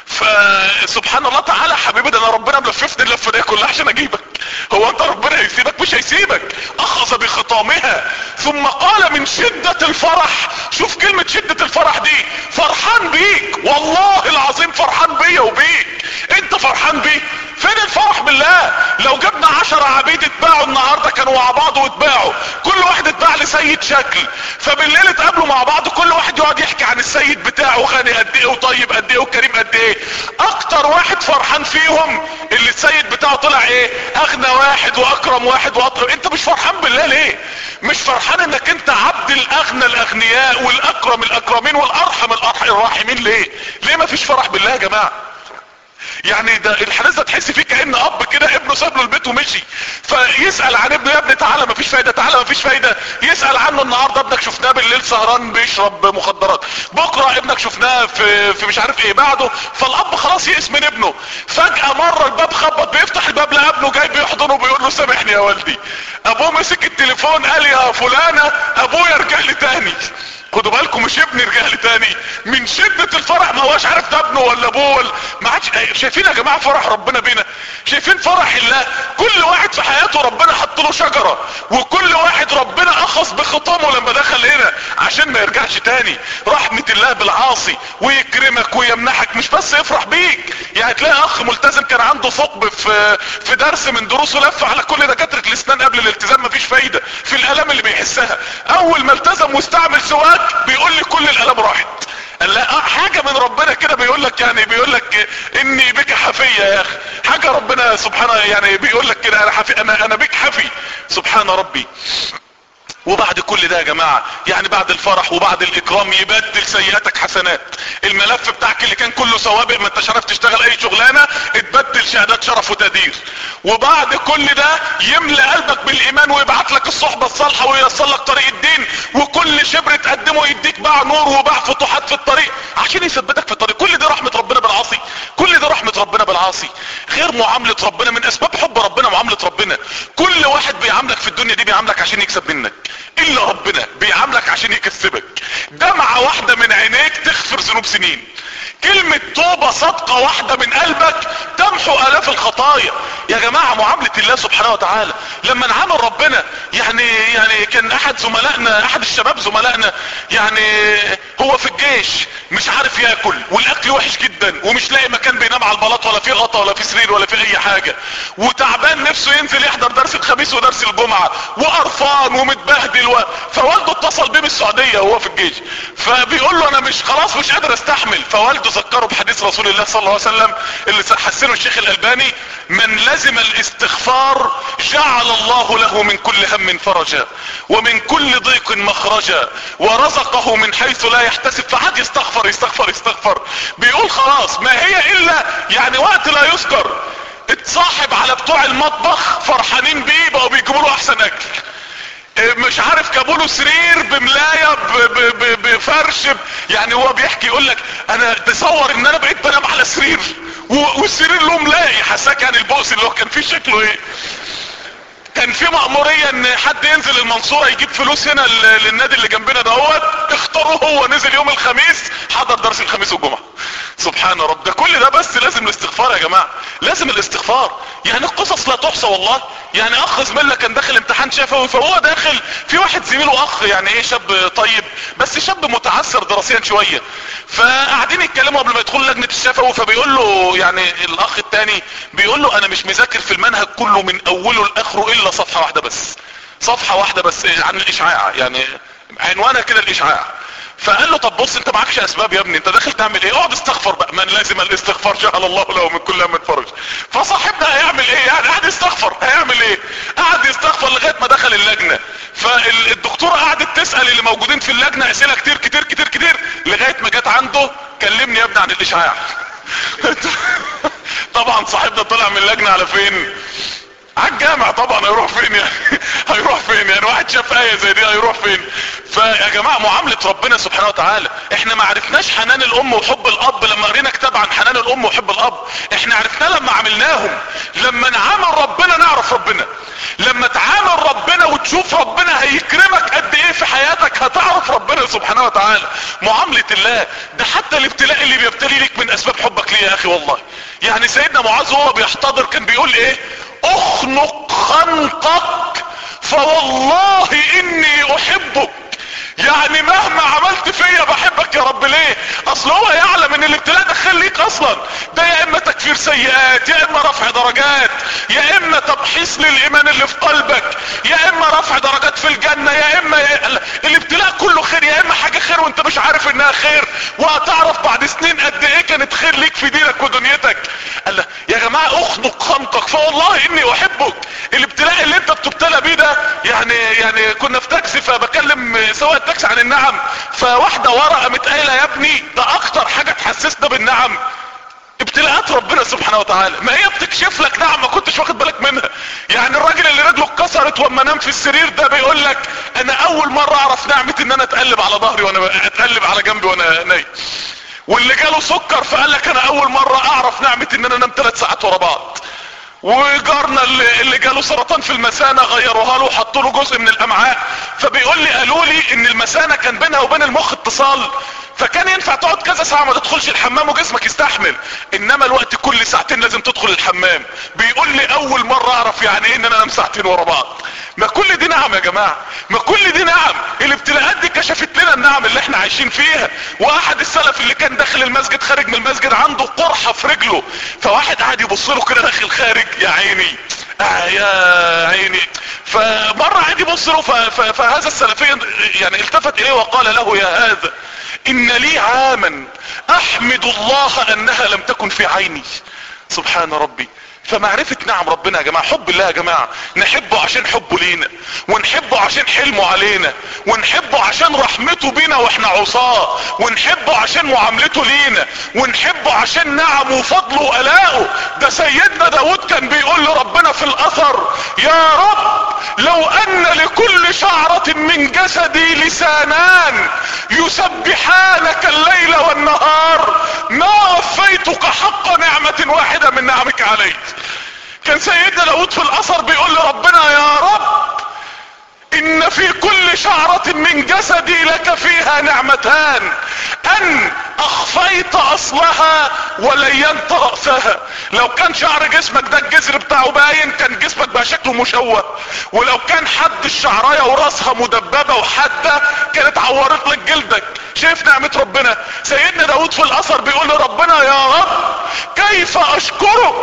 Speaker 1: فسبحان الله تعالى حبيبي، ده انا ربنا ملففني اللفه دي كلها عشان اجيبك، هو انت ربنا هيسيبك؟ مش هيسيبك. اخذ بخطامها ثم قال من شدة الفرح، شوف كلمة شدة الفرح دي، فرحان بيك والله العظيم، فرحان بيا وبيك، انت فرحان بيه؟ فين الفرح بالله؟ لو جبنا عشرة عبيد اتباعوا النهاردة كانوا مع بعض واتباعوا، كل واحد اتباع لسيد شكل، فبالليل اتقابلوا مع بعض كل واحد يقعد يحكي عن السيد بتاعه، غني قد ايه وطيب قد ايه وكريم قد ايه. اكتر واحد فرحان فيهم اللي السيد بتاعه طلع ايه؟ اغنى واحد واكرم واحد واطرب. انت مش فرحان بالله ليه؟ مش فرحان انك انت عبد الاغنى الاغنياء والاكرم الاكرمين والارحم الراحمين ليه؟ ليه ما فيش فرح بالله يا جماعه؟ يعني ده الحدث ده تحس فيه كأن اب كده ابنه ساب له البيت ومشي، فيسأل عن ابنه، يا ابني تعالى مفيش فايدة، تعالى مفيش فايدة. يسأل عنه النهارده ابنك شفناه بالليل سهران بيشرب مخدرات، بكره ابنك شفناه في في مش عارف ايه، بعده. فالاب خلاص يئس من ابنه. فجأة مرة الباب خبط، بيفتح الباب لقى ابنه جاي بيحضنه بيقول له سامحني يا والدي. ابوه مسك التليفون قال يا فلانة ابويا رجع لي تاني. خدوا بالكم مش ابني رجع لي تاني، من شدة الفرح ما هوش عارف ده ابنه ولا ابوه ولا ما عادش. شايفين يا جماعة فرح ربنا بينا؟ شايفين فرح الله؟ كل واحد في حياته ربنا حط له شجرة، وكل واحد ربنا اخذ بخطامه لما دخل هنا عشان ما يرجعش تاني. رحمة الله بالعاصي ويكرمك ويمنحك، مش بس يفرح بيك. يعني تلاقي اخ ملتزم كان عنده ثقب في في درس من دروسه، لف على كل دكاترة الاسنان قبل الالتزام مفيش فايدة في الالام اللي بيحسها. اول ما التزم واستعمل سواك بيقول لي كل الالام راحت. لا حاجة من ربنا كده، بيقول لك يعني بيقول لك اني بك حفية يا اخي، حاجة ربنا سبحانه يعني بيقول لك كده انا حفي، انا انا بك حفي سبحان ربي. وبعد كل ده يا جماعة، يعني بعد الفرح وبعد الاكرام يبدل سيئاتك حسنات. الملف بتاعك اللي كان كله سوابق ما انتش عارف تشتغل اي شغلانة، اتبدل شهادات شرف وتقدير. وبعد كل ده يملى قلبك بالايمان ويبعت لك الصحبة الصالحة وييسر لك طريق الدين، وكل شبر تقدمه يديك باع نور وباع فتوحات في الطريق عشان يثبتك في الطريق. كل دي رحمة ربنا بالعاصي، كل دي رحمة ربنا بالعاصي. غير معاملة ربنا، من اسباب حب ربنا معاملة ربنا. كل واحد بيعاملك في الدنيا دي بيعاملك عشان يكسب منك، الا ربنا بيعاملك عشان يكسبك. دمعة واحدة من عينيك تغفر ذنوب سنين، كلمة توبة صدقة واحدة من قلبك تمحو الاف الخطايا. يا جماعة معاملة الله سبحانه وتعالى لما نعامل ربنا، يعني يعني كان احد زملائنا، احد الشباب زملائنا، يعني هو في الجيش مش عارف ياكل والاكل وحش جدا ومش لاقي مكان بينام على البلاط ولا في غطا ولا في سرير ولا في اي حاجة، وتعبان نفسه ينزل يحضر درس الخميس ودرس الجمعة وقرفان ومتبهدل و... فوالده اتصل بيه من السعودية وهو في الجيش، فبيقول له انا مش خلاص مش قادر استحمل. فوالده ذكره بحديث رسول الله صلى الله عليه وسلم اللي حسنه الشيخ الالباني: من لزم الاستغفار جعل الله له من كل هم فرجا ومن كل ضيق مخرجا ورزقه من حيث لا يحتسب. فحد يستغفر يستغفر يستغفر، بيقول خلاص ما هي الا يعني وقت لا يذكر. اتصاحب على بتوع المطبخ فرحانين بيه، بقوا بيجيبوا له احسن اكل، مش عارف جابوا له سرير بملايه بفرش، يعني هو بيحكي يقول لك انا تصور ان انا بقيت بنام على سرير والسرير له ملاي، حساك يعني البؤس اللي هو كان فيه شكله ايه. كان في مأمورية ان حد ينزل المنصورة يجيب فلوس هنا للنادي اللي جنبنا دهوت، اختاروه هو نزل يوم الخميس حضر درس الخميس والجمعة. سبحان رب. ده كل ده بس لازم الاستغفار يا جماعة، لازم الاستغفار. يعني القصص لا تحصى والله. يعني اخ زميلنا كان داخل امتحان شفوي، فهو داخل في واحد زميله اخ يعني ايه شاب طيب بس شاب متعثر دراسيا شوية، فقاعدين يتكلموا قبل ما يدخلوا لجنة الشفوي، فبيقول له يعني الاخ التاني بيقول له انا مش مذاكر في المنهج كله من اوله لاخره الا صفحة واحدة بس، صفحة واحدة بس عن الاشعاع، يعني عنوانها كده الاشعاع. فقال له طب بص انت معكش اسباب يا ابني، انت داخل تعمل ايه؟ اقعد استغفر بقى. من لازم الاستغفار جعل الله له من كل هم فرج. فصاحبنا هيعمل ايه؟ يعني قاعد يستغفر، هيعمل ايه؟ قاعد يستغفر لغايه ما دخل اللجنه، فالدكتوره قعدت تسال اللي موجودين في اللجنه اسئله كتير كتير كتير كتير لغايه ما جت عنده كلمني يا ابني عن الاشعاع. طبعا صاحبنا طلع من اللجنه على فين؟ عالجامع طبعا، هيروح فين يعني؟ هيروح فين يعني؟ واحد شاف ايه زي دي هيروح فين؟ فيا جماعة معاملة ربنا سبحانه وتعالى، احنا ما عرفناش حنان الام وحب الاب لما قرينا كتاب عن حنان الام وحب الاب، احنا عرفناه لما عملناهم. لما نعامل ربنا نعرف ربنا، لما تعامل ربنا وتشوف ربنا هيكرمك قد ايه في حياتك هتعرف ربنا سبحانه وتعالى. معاملة الله ده حتى الابتلاء اللي بيبتلي لك من اسباب حبك ليه يا اخي والله. يعني سيدنا معاذ وهو بيحتضر كان بيقول ايه؟ اخنق خنقك فوالله اني احبك. يعني مهما عملت فيا بحبك يا رب. ليه؟ اصل هو يعلم ان الابتلاء ده خير ليك اصلا، ده يا اما تكفير سيئات، يا اما رفع درجات، يا اما تبحيث للايمان اللي في قلبك، يا اما رفع درجات في الجنة، يا اما يا... الابتلاء كله خير، يا اما حاجة خير وانت مش عارف انها خير وهتعرف بعد سنين قد ايه كانت خير ليك في دينك ودنيتك. قال له يا جماعة اخنق خنقك فوالله اني احبك. الابتلاء اللي انت بتبتلى بيه ده يعني يعني كنا في تاكسي فبكلم سواق التاكسي عن النعم، فواحدة ورا قامت قايله يا ابني ده اكتر حاجة تحسسنا بالنعم ابتلاءات ربنا سبحانه وتعالى، ما هي بتكشف لك نعم ما كنتش واخد بالك منها. يعني الراجل اللي رجله اتكسرت واما نام في السرير ده بيقول لك انا اول مرة اعرف نعمة ان انا اتقلب على ظهري وانا اتقلب على جنبي وانا نايم. واللي جاله سكر فقال لك انا اول مرة اعرف نعمة ان انا انام ثلاث ساعات ورا بعض. وجارنا اللي, اللي جاله سرطان في المثانة غيروها له وحطوا له جزء من الامعاء، فبيقول لي قالوا لي ان المثانة كان بينها وبين المخ اتصال، فكان ينفع تقعد كذا ساعة ما تدخلش الحمام وجسمك يستحمل، انما الوقت كل ساعتين لازم تدخل الحمام. بيقول لي اول مرة اعرف يعني ايه ان انا انام ساعتين ورا بعض. ما كل دي نعم يا جماعة، ما كل دي نعم. الابتلاءات دي كشفت لنا النعم اللي احنا عايشين فيها. واحد السلف اللي كان داخل المسجد خارج من المسجد عنده قرحة في رجله، فواحد قاعد يبص له كده داخل خارج يا عيني آه يا عيني. فمرة قاعد يبص له فهذا السلفي يعني التفت اليه وقال له يا هذا ان لي عاما احمد الله انها لم تكن في عيني. سبحان ربي. فمعرفة نعم ربنا يا جماعة، حب الله يا جماعة، نحبه عشان حبه لينا، ونحبه عشان حلمه علينا، ونحبه عشان رحمته بينا واحنا عصاه، ونحبه عشان معاملته لينا، ونحبه عشان نعمه وفضله وآلاؤه. ده سيدنا داود كان بيقول لربنا في الاثر يا رب لو ان لكل شعرة من جسدي لسانان يسبحانك الليل والنهار ما وفيتك حق نعمة واحدة من نعمك علي. كان سيدنا داود في الاثر بيقول لربنا يا رب ان في كل شعرة من جسدي لك فيها نعمتان، ان اخفيت اصلها ولينت رأسها. لو كان شعر جسمك ده الجذر بتاعه باين كان جسمك بقى شكله مشوه، ولو كان حد الشعرايه وراسها مدببة وحادة كانت عورت لك جلدك. شايف نعمة ربنا؟ سيدنا داود في الاثر بيقول لربنا يا رب كيف اشكرك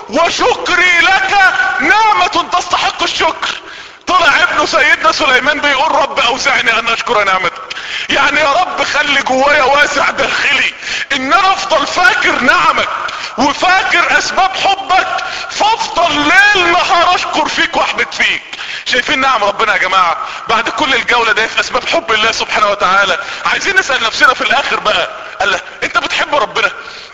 Speaker 1: وشكري لك نعمة تستحق الشكر. طلع ابنه سيدنا سليمان بيقول رب اوزعني ان اشكر نعمتك. يعني يا رب خلي جوايا واسع داخلي ان انا افضل فاكر نعمك وفاكر اسباب حبك، فافضل ليل نهار اشكر فيك واحمد فيك. شايفين نعم ربنا يا جماعة؟ بعد كل الجولة ده في اسباب حب الله سبحانه وتعالى عايزين نسأل نفسنا في الاخر بقى، الله انت بتحب ربنا؟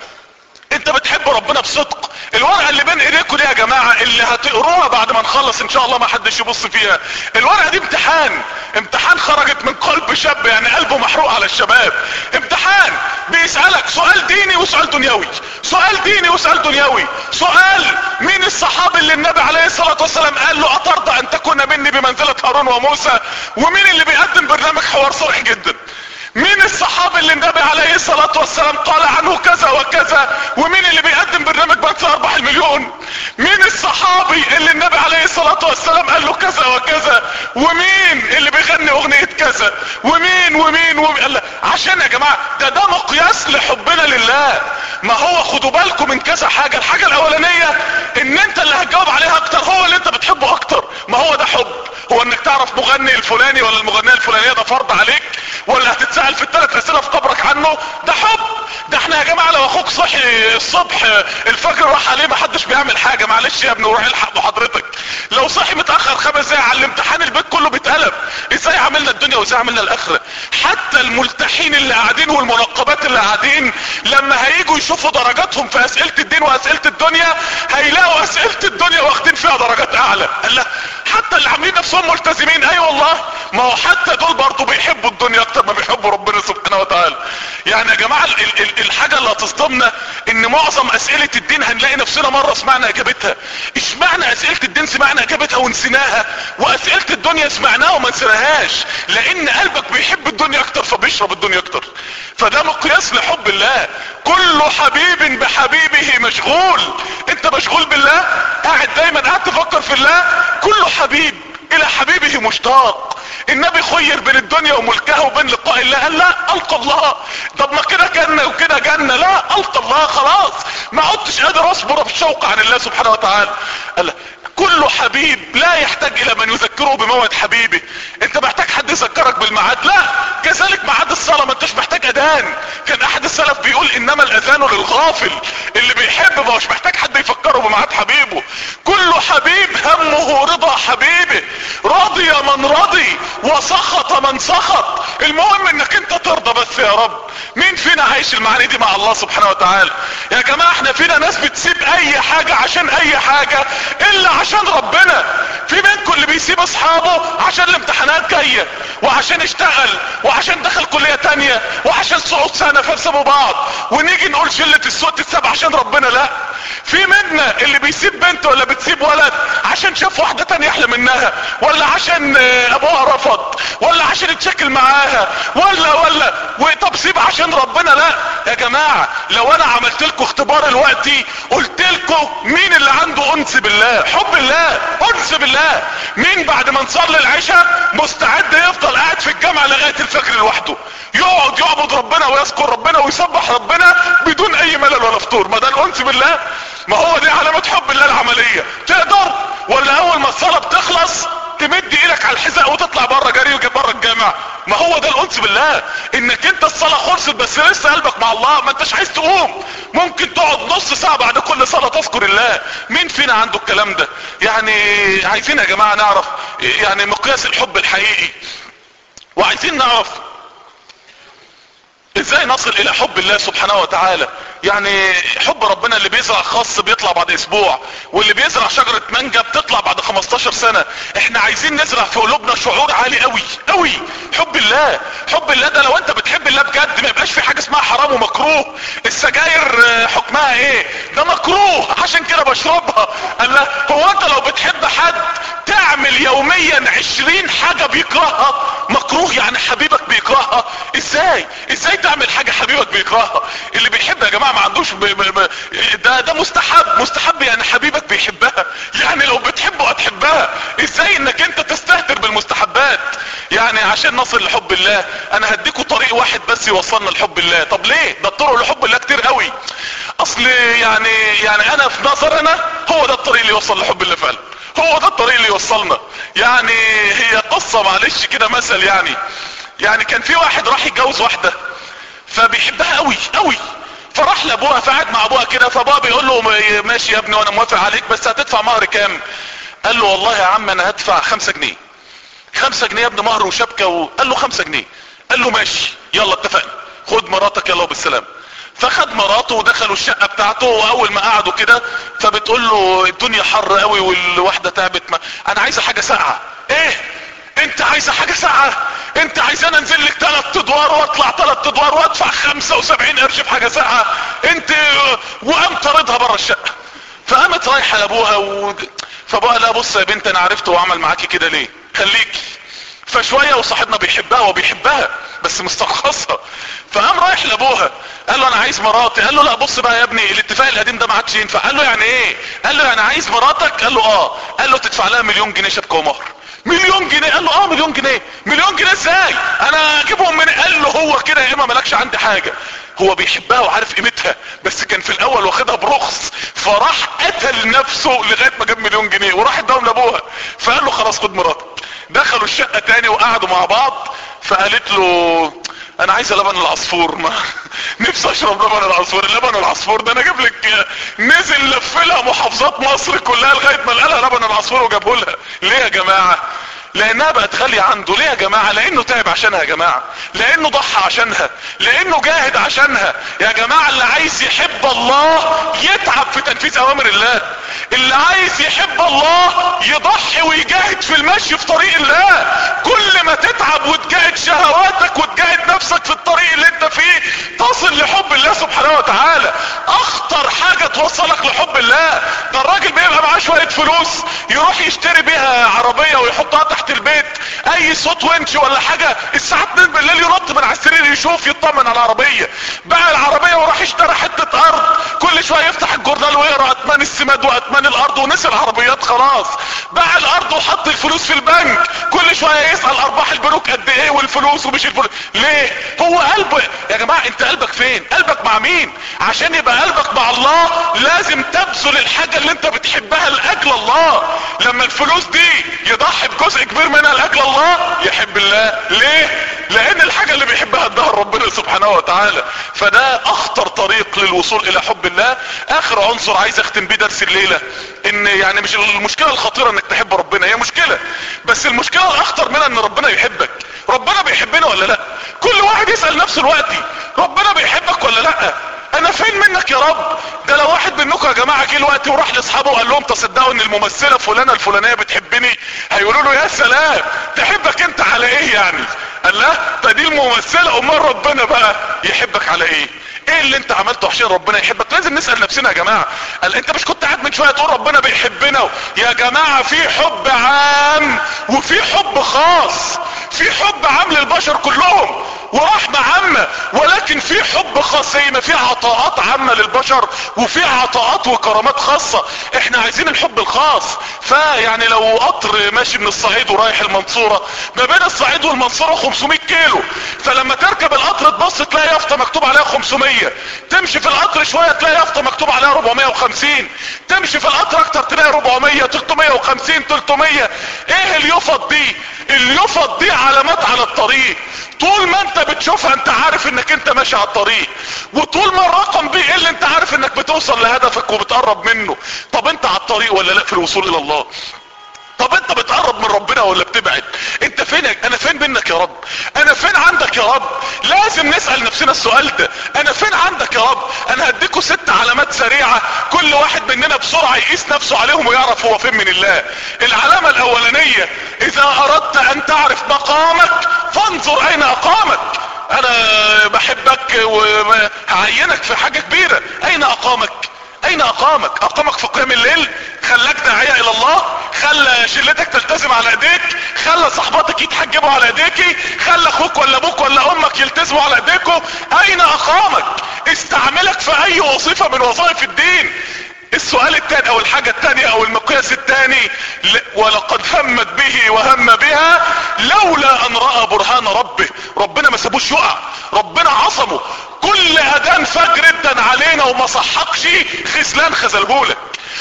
Speaker 1: انت بتحب ربنا بصدق؟ الورقة اللي بين ايديكم دي يا جماعة اللي هتقروها بعد ما نخلص ان شاء الله ما حدش يبص فيها، الورقة دي امتحان، امتحان خرجت من قلب شاب يعني قلبه محروق على الشباب. امتحان بيسألك سؤال ديني وسؤال دنيوي، سؤال ديني وسؤال دنيوي. سؤال مين الصحابي اللي النبي عليه الصلاة والسلام قال له اترضى ان تكون مني بمنزلة هارون وموسى؟ ومين اللي بيقدم برنامج حوار صريح جدا؟ مين الصحابي اللي النبي عليه الصلاة والسلام قال عنه كذا وكذا؟ ومين اللي بيقدم برنامج بنك ارباح المليون؟ مين الصحابي اللي النبي عليه الصلاة والسلام قال له كذا وكذا؟ ومين اللي بيغني اغنية كذا؟ ومين ومين ومين؟ عشان يا جماعة ده ده مقياس لحبنا لله. ما هو خدوا بالكم من كذا حاجة. الحاجة الاولانية ان انت اللي هتجاوب عليها اكتر هو اللي انت بتحبه اكتر. ما هو ده حب. هو انك تعرف مغني الفلاني ولا المغنية الفلانية ده فرض عليك، ولا هتتسأل في الثلاث اسئلة في قبرك عنه؟ ده حب. ده احنا يا جماعة لو اخوك صحي الصبح الفجر راح عليه ما حدش بيعمل حاجة، معلش يا ابني وروح الحق بحضرتك. لو صحي متأخر خمس دقايق على الامتحان البيت كله بيتقلب. ازاي عملنا الدنيا وازاي عملنا الاخرة؟ حتى الملتحين اللي قاعدين والمنقبات اللي قاعدين لما هيجوا يشوفوا درجاتهم في اسئلة الدين واسئلة الدنيا هيلاقوا اسئلة الدنيا واخدين فيها درجات اعلى. قال لا حتى اللي عاملين نفسهم ملتزمين، اي أيوة والله، ما هو حتى دول برضو بيحبوا الدنيا اكتر ما بيحبوا ربنا سبحانه وتعالى. يعني يا جماعة ال ال الحاجة اللي هتصدمنا ان معظم اسئلة الدين هنلاقي نفسنا مرة سمعنا اجابتها. اشمعنى اسئلة الدين سمعنا اجابتها ونسيناها، واسئلة الدنيا سمعناها وما نسيناهاش؟ لان قلبك بيحب الدنيا اكتر فبيشرب الدنيا اكتر. فده مقياس لحب الله. كل حبيب بحبيبه مشغول. انت مشغول بالله، قاعد دايما قاعد تفكر في الله. كل حبيب الى حبيبه مشتاق. النبي خير بين الدنيا وملكها وبين لقاء الله، قال لا القى الله. طب ما كده جنة وكده جنة، لا القى الله خلاص، ما عدتش قادر اصبر بالشوق عن الله سبحانه وتعالى. قال كل حبيب لا يحتاج الى من يذكره بموعد حبيبه. انت محتاج حد يذكرك بالميعاد؟ لا. كذلك ميعاد الصلاة ما انتش محتاج اذان. كان احد السلف بيقول انما الاذان للغافل. اللي بيحب ما مش محتاج حد يفكره بميعاد حبيبه. كل حبيب همه رضا حبيبه. رضي من رضي وسخط من سخط. المهم انك انت ترضى بس يا رب. مين فينا عايش المعاني دي مع الله سبحانه وتعالى؟ يا جماعة احنا فينا ناس بتسيب اي حاجة عشان اي حاجة الا عشان ربنا. في منكم اللي بيسيب اصحابه عشان الامتحانات جاية، وعشان اشتغل، وعشان دخل كلية تانية، وعشان صعود سنة فسبوا بعض، ونيجي نقول شلة السوء تتساب عشان ربنا. لا. في منا اللي بيسيب بنت ولا بتسيب ولد عشان شاف واحدة تانية احلى منها، ولا عشان ابوها رفض، ولا عشان اتشكل معاها، ولا ولا طب سيب عشان ربنا. لا يا جماعة، لو انا عملت لكم اختبار الوقتي قلت لكم مين اللي عنده انس بالله، حب الله، انس بالله، مين بعد ما نصلي العشاء مستعد يفضل قاعد في الجامعة لغاية الفجر لوحده، يقعد يعبد ربنا ويذكر ربنا ويسبح ربنا بدون اي ملل ولا فطور؟ ما ده الانس بالله. ما هو دي علامة حب الله العملية. تقدر؟ ولا اول ما الصلاة بتخلص تمد ايدك على الحذاء وتطلع بره جري وجي بره الجامع؟ ما هو ده الانس بالله، انك انت الصلاة خلصت بس لسه قلبك مع الله، ما انتش عايز تقوم. ممكن تقعد نص ساعة بعد كل صلاة تذكر الله. مين فينا عنده الكلام ده؟ يعني عايزين يا جماعة نعرف يعني مقياس الحب الحقيقي، وعايزين نعرف ازاي نصل الى حب الله سبحانه وتعالى. يعني حب ربنا اللي بيزرع خاص بيطلع بعد اسبوع، واللي بيزرع شجرة مانجا بتطلع بعد خمستاشر سنة. احنا عايزين نزرع في قلوبنا شعور عالي قوي قوي، حب الله. حب الله ده لو انت بتحب الله بجد ما يبقاش في حاجة اسمها حرام ومكروه. السجاير حكمها ايه؟ ده مكروه عشان كده بشربها. قال لا، هو انت لو بتحب حد تعمل يوميا عشرين حاجة بيكرهها؟ مكروه يعني حبيبك بيكرهها. ازاي ازاي تعمل حاجة حبيبك بيكرهها؟ اللي بيحب يا جماعة ما عندوش ب... ب... ب... ده ده مستحب. مستحب يعني حبيبك بيحبها، يعني لو بتحبه هتحبها. ازاي انك انت تستهتر بالمستحبات؟ يعني عشان نصل لحب الله انا هديكوا طريق واحد بس يوصلنا لحب الله. طب ليه؟ ده الطرق لحب الله كتير قوي. اصل يعني يعني انا في نظرنا هو ده الطريق اللي يوصل لحب الله فعلا، هو ده الطريق اللي يوصلنا. يعني هي قصة معلش كده مثل. يعني يعني كان في واحد راح يتجوز واحدة فبيحبها قوي قوي، فراح لابوها فقعد مع ابوها كده، فابوها بيقول له ماشي يا ابني وانا موافق عليك بس هتدفع مهر كام؟ قال له والله يا عم انا هدفع خمسة جنيه. خمسة جنيه يا ابني مهر وشبكة و... قال له خمسة جنيه. قال له ماشي يلا اتفقنا، خد مراتك يلا بالسلام. فخد مراته ودخلوا الشقة بتاعته، واول ما قعدوا كده فبتقول له الدنيا حر قوي والواحدة تعبت، ما انا عايزة حاجة ساقعة. ايه انت عايزة حاجة ساقعة؟ انت عايزانا انزل لك ثلاث ادوار واطلع ثلاث ادوار وادفع خمسة وسبعين قرش في حاجة ساقعة؟ انت وقام طردها بره الشقة. فقامت رايحة لابوها و... فابوها لا بص يا بنت انا عرفت هو عمل معاكي كده ليه، خليكي. فشوية وصاحبنا بيحبها وبيحبها بس مسترخصها، فقام رايح لابوها قال له انا عايز مراتي. قال له لا بص بقى يا ابني الاتفاق القديم ده ما عادش ينفع. قال له يعني ايه؟ قال له يعني عايز مراتك. قال له اه. قال له تدفع لها مليون جنيه شبكة ومهر. مليون جنيه؟ قال له اه مليون جنيه. مليون جنيه ازاي؟ انا اجيبهم من؟ قال له هو كده يا اما مالكش عندي حاجة. هو بيحبها وعارف قيمتها بس كان في الاول واخدها برخص، فراح قتل نفسه لغاية ما جاب مليون جنيه وراح اداهم لابوها. فقال له خلاص خد مراتك. دخلوا الشقة تاني وقعدوا مع بعض، فقالت له انا عايزه لبن العصفور، ما نفسي اشرب لبن العصفور. اللبن العصفور ده انا اجيب لك. نزل لف لها محافظات مصر كلها لغايه ما لقى لها لبن العصفور وجابه لها. ليه يا جماعه؟ لانها بقت غالية عنده. ليه يا جماعة؟ لانه تعب عشانها يا جماعة، لانه ضحى عشانها، لانه جاهد عشانها. يا جماعة اللي عايز يحب الله يتعب في تنفيذ اوامر الله، اللي عايز يحب الله يضحي ويجاهد في المشي في طريق الله. كل ما تتعب وتجاهد شهواتك وتجاهد نفسك في الطريق اللي انت فيه تصل لحب الله سبحانه وتعالى. اخطر حاجة توصلك لحب الله. ده الراجل بيبقى معاه شوية فلوس يروح يشتري بيها عربية ويحطها تحت البيت، اي صوت ونش ولا حاجة الساعة اتنين بالليل ينط من على السرير يشوف يطمن على العربية. باع العربية وراح اشترى حتة ارض، كل شوية يفتح الجورنال ويقرا اتمان السماد واتمان الارض ونسي العربيات خلاص. باع الارض وحط الفلوس في البنك، كل شوية يسأل ارباح البنوك قد ايه والفلوس ومش الفلوس. ليه؟ هو قلبه يا جماعة. انت قلبك فين؟ قلبك مع مين؟ عشان يبقى قلبك مع الله لازم تبذل الحاجة اللي انت بتحبها لاجل الله. لما الفلوس دي يضحي بجزء كبير منها لاجل الله يحب الله. ليه؟ لان الحاجة اللي بيحبها اداها ربنا سبحانه وتعالى. فده اخطر طريق للوصول الى حب الله. اخر عنصر عايز اختم بيه درس الليلة، ان يعني مش المشكلة الخطيرة انك تحب ربنا، هي مشكلة، بس المشكلة الاخطر منها ان ربنا يحبك. ربنا بيحبنا ولا لا؟ كل واحد يسأل نفسه دلوقتي، ربنا بيحبك ولا لا؟ انا فين منك يا رب؟ ده لو واحد منكم يا جماعة جه الوقت وراح لاصحابه وقال لهم تصدقوا ان الممثلة فلانة الفلانية بتحبني، هيقولوا له يا سلام، تحبك انت على ايه يعني؟ قال لا ده دي الممثلة، امال ربنا بقى يحبك على ايه؟ ايه اللي انت عملته عشان ربنا يحبك؟ لازم نسأل نفسنا يا جماعة. قال انت مش كنت قاعد من شوية تقول ربنا بيحبنا؟ يا جماعة في حب عام وفي حب خاص. في حب عام للبشر كلهم ورحمة عامة، ولكن في حب خاص زي ما في عطاءات عامة للبشر وفي عطاءات وكرامات خاصة. احنا عايزين الحب الخاص. فيعني لو قطر ماشي من الصعيد ورايح المنصورة، ما بين الصعيد والمنصورة خمسمائة كيلو، فلما تركب القطر تبص تلاقي يافطة مكتوب عليها خمسمية، تمشي في القطر شوية تلاقي يافطة مكتوب عليها اربعمائة وخمسين، تمشي في القطر اكتر تلاقي اربعمية تلتمية وخمسين تلتمية. ايه اليفط دي؟ اليفط دي علامات على الطريق. طول ما انت بتشوفها انت عارف انك انت ماشي على الطريق، وطول ما الرقم بيقل انت عارف انك بتوصل لهدفك وبتقرب منه. طب انت على الطريق ولا لا في الوصول الى الله؟ طب انت بتقرب من ربنا ولا بتبعد؟ انت فينك؟ انا فين منك يا رب؟ انا فين عندك يا رب؟ لازم نسأل نفسنا السؤال ده، انا فين عندك يا رب؟ انا هديكوا ست علامات سريعة كل واحد مننا بسرعة يقيس نفسه عليهم ويعرف هو فين من الله. العلامة الاولانية، اذا اردت ان تعرف مقامك فانظر اين اقامك. انا بحبك وهعينك في حاجة كبيرة، اين اقامك؟ اين اقامك؟ اقامك في قيام الليل؟ خلاك داعية الى الله؟ خلى شلتك تلتزم على ايديك؟ خلى صحباتك يتحجبوا على ايديكي؟ خلى اخوك ولا ابوك ولا امك يلتزموا على ايديكوا؟ اين اقامك؟ استعملك في اي وظيفة من وظائف الدين. السؤال التاني او الحاجة التانية او المقياس التاني، ولقد همت به وهم بها لولا ان رأى برهان ربه. ربنا ما سابوش يقع، ربنا عصمه. كل اذان فجر ادن علينا وما صحقش خذلان خذلهولك.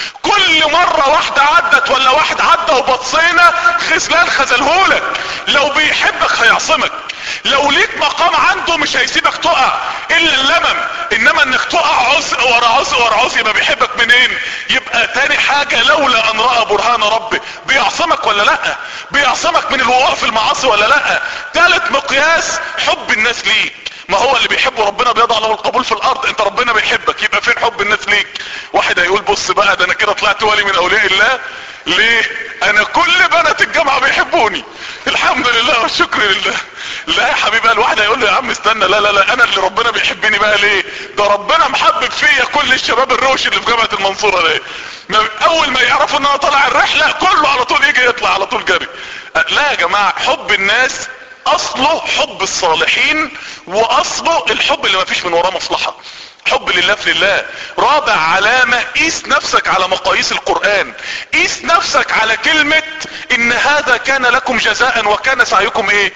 Speaker 1: كل مرة واحدة عدت ولا واحد عدى وبصينا خذلان خذلهولك. لو بيحبك هيعصمك، لو ليك مقام عنده مش هيسيبك تقع الا اللمم. انما انك تقع عزء ورا عزء ورا عزء يبقى بيحبك منين؟ يبقى تاني حاجة لولا ان رأى برهان ربه. بيعصمك ولا لا؟ بيعصمك من الوقوع في المعاصي ولا لا؟ تالت مقياس حب الناس ليك. ما هو اللي بيحب ربنا بيضع له القبول في الارض. انت ربنا بيحبك يبقى فين حب الناس ليك؟ واحد هيقول بص بقى ده انا كده طلعت ولي من اولياء الله. ليه؟ انا كل بنات الجامعة بيحبوني الحمد لله والشكر لله. لا يا حبيبي، الواحد هيقول له يا عم استنى، لا لا لا انا اللي ربنا بيحبني بقى. ليه؟ ده ربنا محبب فيا كل الشباب الروش اللي في جامعة المنصورة. ليه؟ اول ما يعرفوا ان انا طالع الرحلة كله على طول يجي يطلع على طول جري. لا يا جماعة، حب الناس اصله حب الصالحين، واصله الحب اللي ما فيش من وراه مصلحة. حب لله في لله. رابع علامة، قيس نفسك على مقاييس القرآن. قيس نفسك على كلمة ان هذا كان لكم جزاء وكان سعيكم ايه؟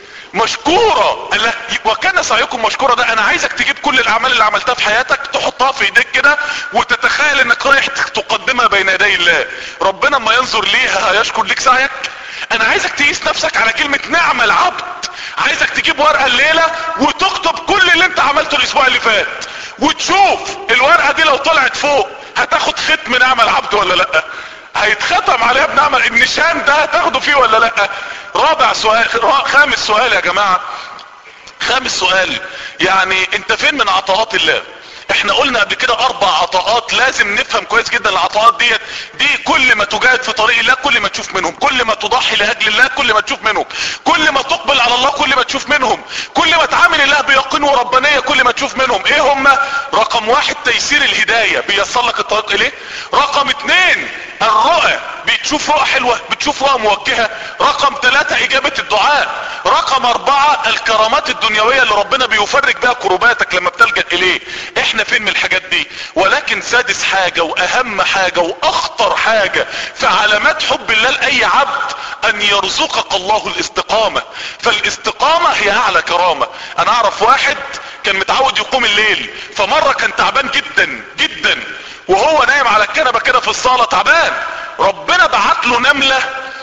Speaker 1: مشكورة. وكان سعيكم مشكورة. ده انا عايزك تجيب كل الاعمال اللي عملتها في حياتك تحطها في ايديك كده وتتخيل انك رايح تقدمها بين يدي الله. ربنا اما ينظر ليها هيشكر ليك سعيك. انا عايزك تقيس نفسك على كلمة نعم العبد. عايزك تجيب ورقة الليلة وتكتب كل اللي انت عملته الاسبوع اللي فات، وتشوف الورقة دي لو طلعت فوق هتاخد ختم نعم العبد ولا لا. هيتختم عليها بنعمة النشان ده هتاخده فيه ولا لا؟ رابع سؤال، خامس سؤال يا جماعة، خامس سؤال، يعني انت فين من عطاءات الله؟ احنا قلنا قبل كده اربع عطاءات لازم نفهم كويس جدا. العطاءات ديت دي كل ما تجاهد في طريق الله كل ما تشوف منهم، كل ما تضحي لاجل الله كل ما تشوف منهم، كل ما تقبل على الله كل ما تشوف منهم، كل ما تعامل الله بيقين وربانية كل ما تشوف منهم. ايه هم؟ رقم واحد تيسير الهداية، بيصل لك الطريق اليه. رقم اتنين الرؤى، بتشوف رؤى حلوة، بتشوف رؤى موجهة. رقم ثلاثة اجابة الدعاء. رقم اربعة الكرامات الدنيوية اللي ربنا بيفرج بها كروباتك لما بتلجأ اليه. احنا فين من الحاجات دي؟ ولكن سادس حاجة واهم حاجة واخطر حاجة في علامات حب الله لاي عبد ان يرزقك الله الاستقامة. فالاستقامة هي اعلى كرامة. انا اعرف واحد كان متعود يقوم الليل، فمرة كان تعبان جدا جدا وهو نايم على الكنبة كده في الصالة تعبان، ربنا بعت له نملة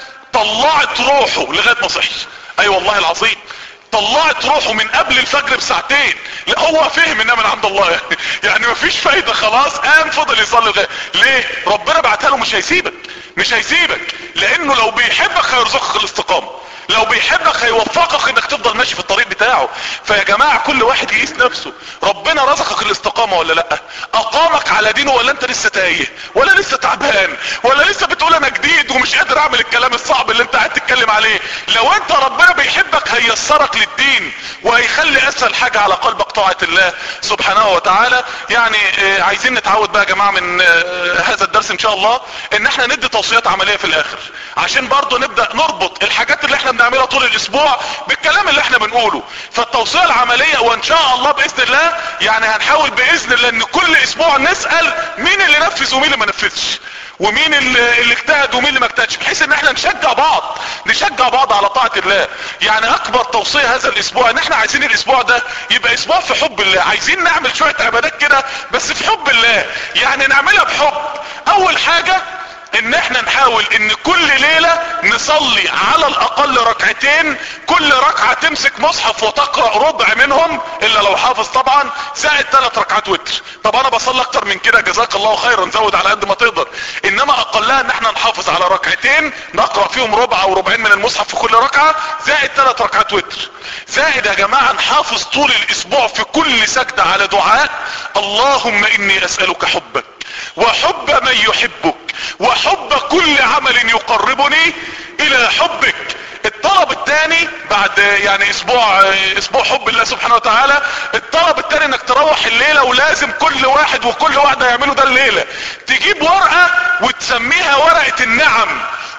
Speaker 1: طلعت روحه لغاية ما صحي. اي أيوة والله العظيم، طلعت روحه من قبل الفجر بساعتين. لا هو فهم انها من عند الله يعني, يعني مفيش فايدة، خلاص قام فضل يصلي لغاية. ليه؟ ربنا بعتها له، مش هيسيبك مش هيسيبك لانه لو بيحبك هيرزقك الاستقامة، لو بيحبك هيوفقك انك تفضل ماشي في الطريق بتاعه. فيا جماعة كل واحد يقيس نفسه، ربنا رزقك الاستقامة ولا لا؟ اقامك على دينه ولا انت لسه تايه، ولا لسه تعبان، ولا لسه بتقول انا جديد ومش قادر اعمل الكلام الصعب اللي انت قاعد تتكلم عليه؟ لو انت ربنا بيحبك هيسرك للدين وهيخلي اسهل حاجة على قلبك طاعة الله سبحانه وتعالى. يعني آه عايزين نتعود بقى يا جماعة من آه هذا الدرس ان شاء الله ان احنا ندي توصيات عملية في الاخر، عشان برضو نبدأ نربط الحاجات اللي احنا بنعملها طول الاسبوع بالكلام اللي احنا بنقوله. فالتوصية العملية وان شاء الله باذن الله يعني هنحاول باذن الله ان كل اسبوع نسأل مين اللي نفذ ومين اللي ما نفذش، ومين اللي, اللي اجتهد ومين اللي ما اجتهدش، بحيث ان احنا نشجع بعض نشجع بعض على طاعة الله. يعني اكبر توصية هذا الاسبوع ان احنا عايزين الاسبوع ده يبقى اسبوع في حب الله، عايزين نعمل شوية عبادات كده بس في حب الله، يعني نعملها بحب. اول حاجة ان احنا نحاول ان كل ليلة نصلي على الاقل ركعتين، كل ركعة تمسك مصحف وتقرأ ربع منهم الا لو حافظ طبعا، زائد ثلاث ركعات وتر. طب انا بصلي اكتر من كده جزاك الله خيرا، زود على قد ما تقدر، انما اقلها ان احنا نحافظ على ركعتين نقرأ فيهم ربع او ربعين من المصحف في كل ركعة، زائد ثلاث ركعات وتر. زائد يا جماعة نحافظ طول الاسبوع في كل سجدة على دعاء اللهم اني اسألك حبك وحب من يحبك وحب كل عمل يقربني الى حبك. الطلب الثاني بعد يعني اسبوع اسبوع حب الله سبحانه وتعالى، الطلب الثاني انك تروح الليلة، ولازم كل واحد وكل واحدة يعملوا ده الليلة، تجيب ورقة وتسميها ورقة النعم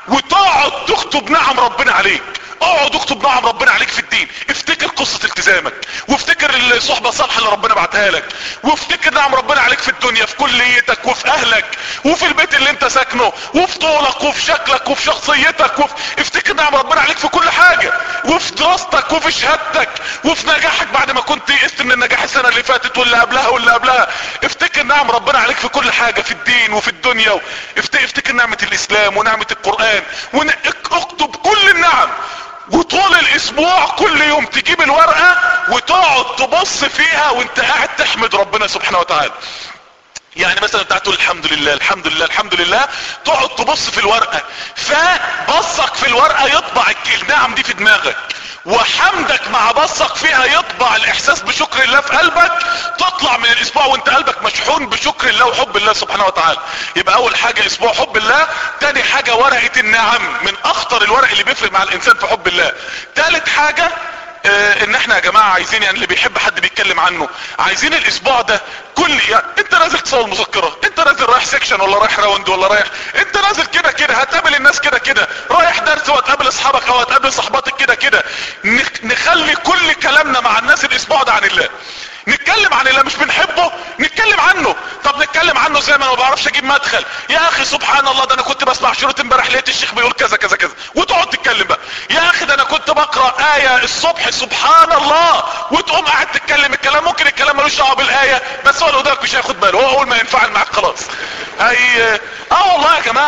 Speaker 1: وتقعد تكتب نعم ربنا عليك. اقعد اكتب نعم ربنا عليك في الدين، افتكر قصة التزامك، وافتكر الصحبة الصالحة اللي ربنا بعتها لك، وافتكر نعم ربنا عليك في الدنيا في كليتك وفي اهلك وفي البيت اللي انت ساكنه وفي طولك وفي شكلك وفي شخصيتك وفي... افتكر نعم ربنا عليك في كل حاجة، وفي دراستك وفي شهادتك وفي نجاحك بعد ما كنت يئست من النجاح السنة اللي فاتت واللي قبلها واللي قبلها. افتكر نعم ربنا عليك في كل حاجة في الدين وفي الدنيا و... افتكر نعمة الاسلام ونعمة القرآن ون... اكتب كل النعم. وطول الاسبوع كل يوم تجيب الورقة وتقعد تبص فيها وانت قاعد تحمد ربنا سبحانه وتعالى. يعني مثلا انت تقول الحمد لله الحمد لله الحمد لله، تقعد تبص في الورقة، فبصك في الورقة يطبع النعم دي في دماغك، وحمدك مع بصك فيها يطبع الاحساس بشكر الله في قلبك، تطلع من الاسبوع وانت قلبك مشحون بشكر الله وحب الله سبحانه وتعالى. يبقى اول حاجة اسبوع حب الله، تاني حاجة ورقة النعم، من اخطر الورق اللي بيفرق مع الانسان في حب الله. تالت حاجة اه ان احنا يا جماعة عايزين، يعني اللي بيحب حد بيتكلم عنه، عايزين الاسبوع ده كل يعني انت نازل تصور مذكرة، انت نازل رايح سيكشن ولا رايح راوند ولا رايح، انت نازل كده كده هتقابل الناس كده كده، رايح درس وهتقابل اصحابك او هتقابل صحباتك كده كده. نخلي كل كلامنا مع الناس الاسبوع ده عن الله، نتكلم عن الله، مش بنحبه نتكلم عنه. طب نتكلم عنه زي ما انا ما بعرفش اجيب مدخل، يا اخي سبحان الله ده انا كنت بسمع شروط امبارح لقيت الشيخ بيقول كذا كذا كذا، وتقعد تتكلم بقى. يا اخي ده انا كنت بقرا ايه الصبح سبحان الله، وتقوم قاعد تتكلم الكلام، ممكن الكلام ملوش دعوه بالايه بس هو اللي قدامك مش هياخد باله، هو اول ما ينفعل معاك خلاص هي اه والله يا جماعه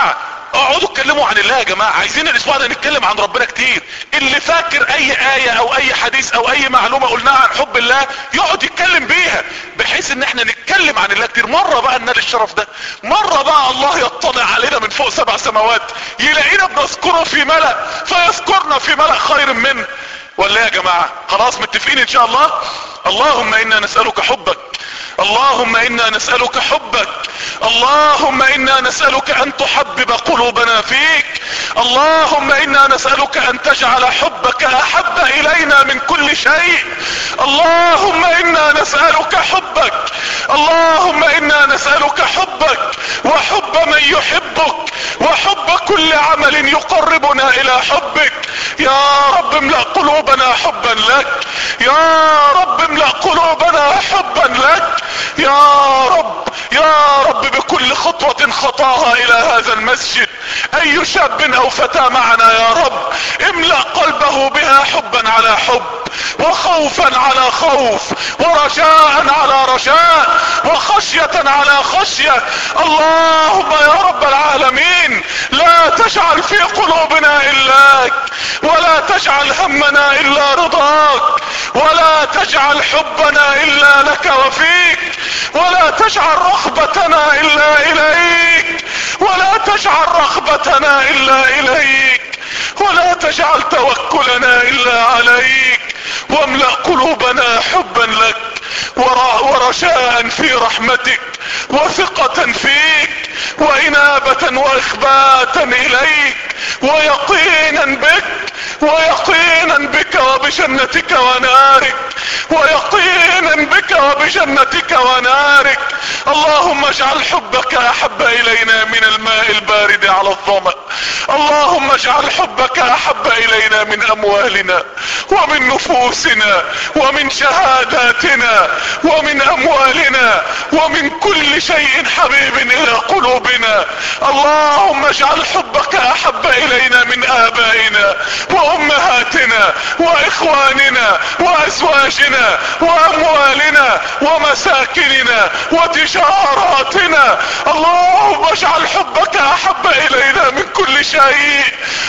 Speaker 1: اقعدوا اتكلموا عن الله يا جماعة. عايزين الاسبوع ده نتكلم عن ربنا كتير. اللي فاكر اي آية او اي حديث او اي معلومة قلناها عن حب الله يقعد يتكلم بيها، بحيث ان احنا نتكلم عن الله كتير. مرة بقى ننال الشرف ده، مرة بقى الله يطلع علينا من فوق سبع سماوات يلاقينا بنذكره في ملأ فيذكرنا في ملأ خير منه. ولا يا جماعة خلاص متفقين ان شاء الله؟ اللهم انا نسألك حبك، اللهم انا نسألك حبك، اللهم انا نسألك ان تحبب قلوبنا فيك، اللهم انا نسألك ان تجعل حبك احب الينا من كل شيء، اللهم انا نسألك حبك، اللهم انا نسألك حبك وحب من يحبك وحب كل عمل يقربنا الى حبك. يا رب املأ قلوبنا حبا لك، يا رب املأ قلوبنا حبا لك، يا رب يا رب بكل خطوة خطاها الى هذا المسجد اي شاب او فتى معنا يا رب املأ قلبه بها حبا على حب وخوفا على خوف ورجاء على رجاء وخشية على خشية. اللهم يا رب العالمين لا تجعل في قلوبنا الاك، ولا تجعل همنا الا رضاك، ولا تجعل حبنا الا لك وفيك، ولا تجعل رغبتنا الا اليك، ولا تجعل رغبتنا الا اليك، ولا تجعل توكلنا الا عليك. واملأ قلوبنا حبا لك ورجاء في رحمتك وثقة فيك وانابة واخباتا اليك ويقينا بك، ويقينا بك وبجنتك ونارك، ويقينا بك وبجنتك ونارك. اللهم اجعل حبك احب الينا من الماء البارد على الظمأ، اللهم اجعل حبك احب الينا من اموالنا ومن نفوسنا ومن شهاداتنا ومن اموالنا ومن كل شيء حبيب الى قلوبنا. اللهم اجعل حبك احب الينا من ابائنا وامهاتنا واخواننا وازواجنا واموالنا ومساكننا وتجاراتنا. اللهم اجعل حبك احب الينا من كل شيء.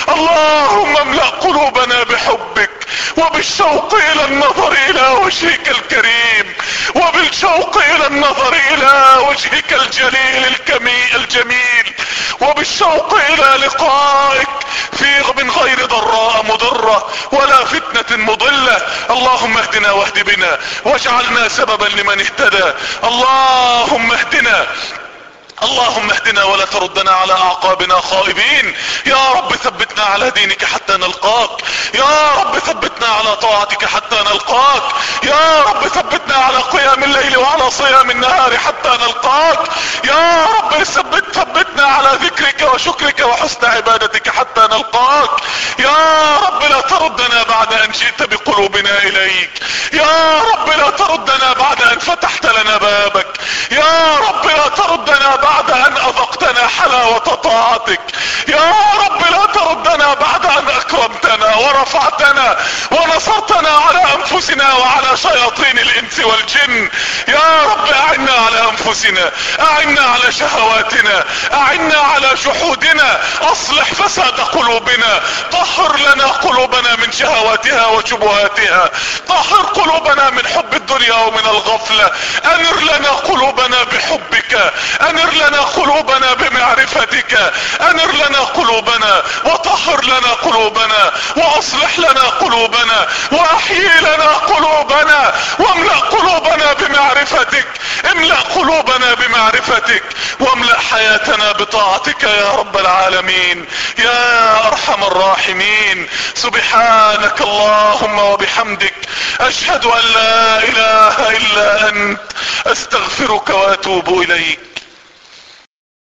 Speaker 1: اللهم املأ قلوبنا بحبك وبالشوق الى النظر الى وجهك الكريم، وبالشوق الى النظر الى وجهك الجليل الكمي الجميل، وبالشوق الى لقائك في من غير ضراء مضرة ولا فتنة مضلة. اللهم اهدنا واهد بنا واجعلنا سببا لمن اهتدى. اللهم اهدنا اللهم اهدنا ولا تردنا على اعقابنا خائبين. يا رب ثبتنا على دينك حتى نلقاك، يا رب ثبتنا على طاعتك حتى نلقاك، يا رب ثبتنا على قيام الليل وعلى صيام النهار حتى نلقاك، يا رب ثبت ثبتنا على ذكرك وشكرك وحسن عبادتك حتى نلقاك. يا رب لا تردنا بعد ان جئت بقلوبنا اليك، يا رب لا تردنا بعد ان فتحت لنا بابك، يا رب لا تردنا بعد ان اذقتنا حلاوة طاعتك، يا رب لا تردنا بعد ان اكرمتنا ورفعتنا ونصرتنا على انفسنا وعلى شياطين الانس والجن. يا رب اعنا على انفسنا، اعنا على شهواتنا، اعنا على جحودنا، اصلح فساد قلوبنا، طهر لنا قلوبنا من شهواتها وشبهاتها، طهر قلوبنا من حب الدنيا ومن الغفلة، انر لنا قلوبنا بحبك، انر لنا قلوبنا بمعرفتك، انر لنا قلوبنا وطهر لنا قلوبنا واصلح لنا قلوبنا واحيي لنا قلوبنا واملأ قلوبنا بمعرفتك، املأ قلوبنا بمعرفتك واملأ حياتنا بطاعتك يا رب العالمين يا ارحم الراحمين. سبحانك اللهم وبحمدك اشهد ان لا اله الا انت استغفرك واتوب اليك.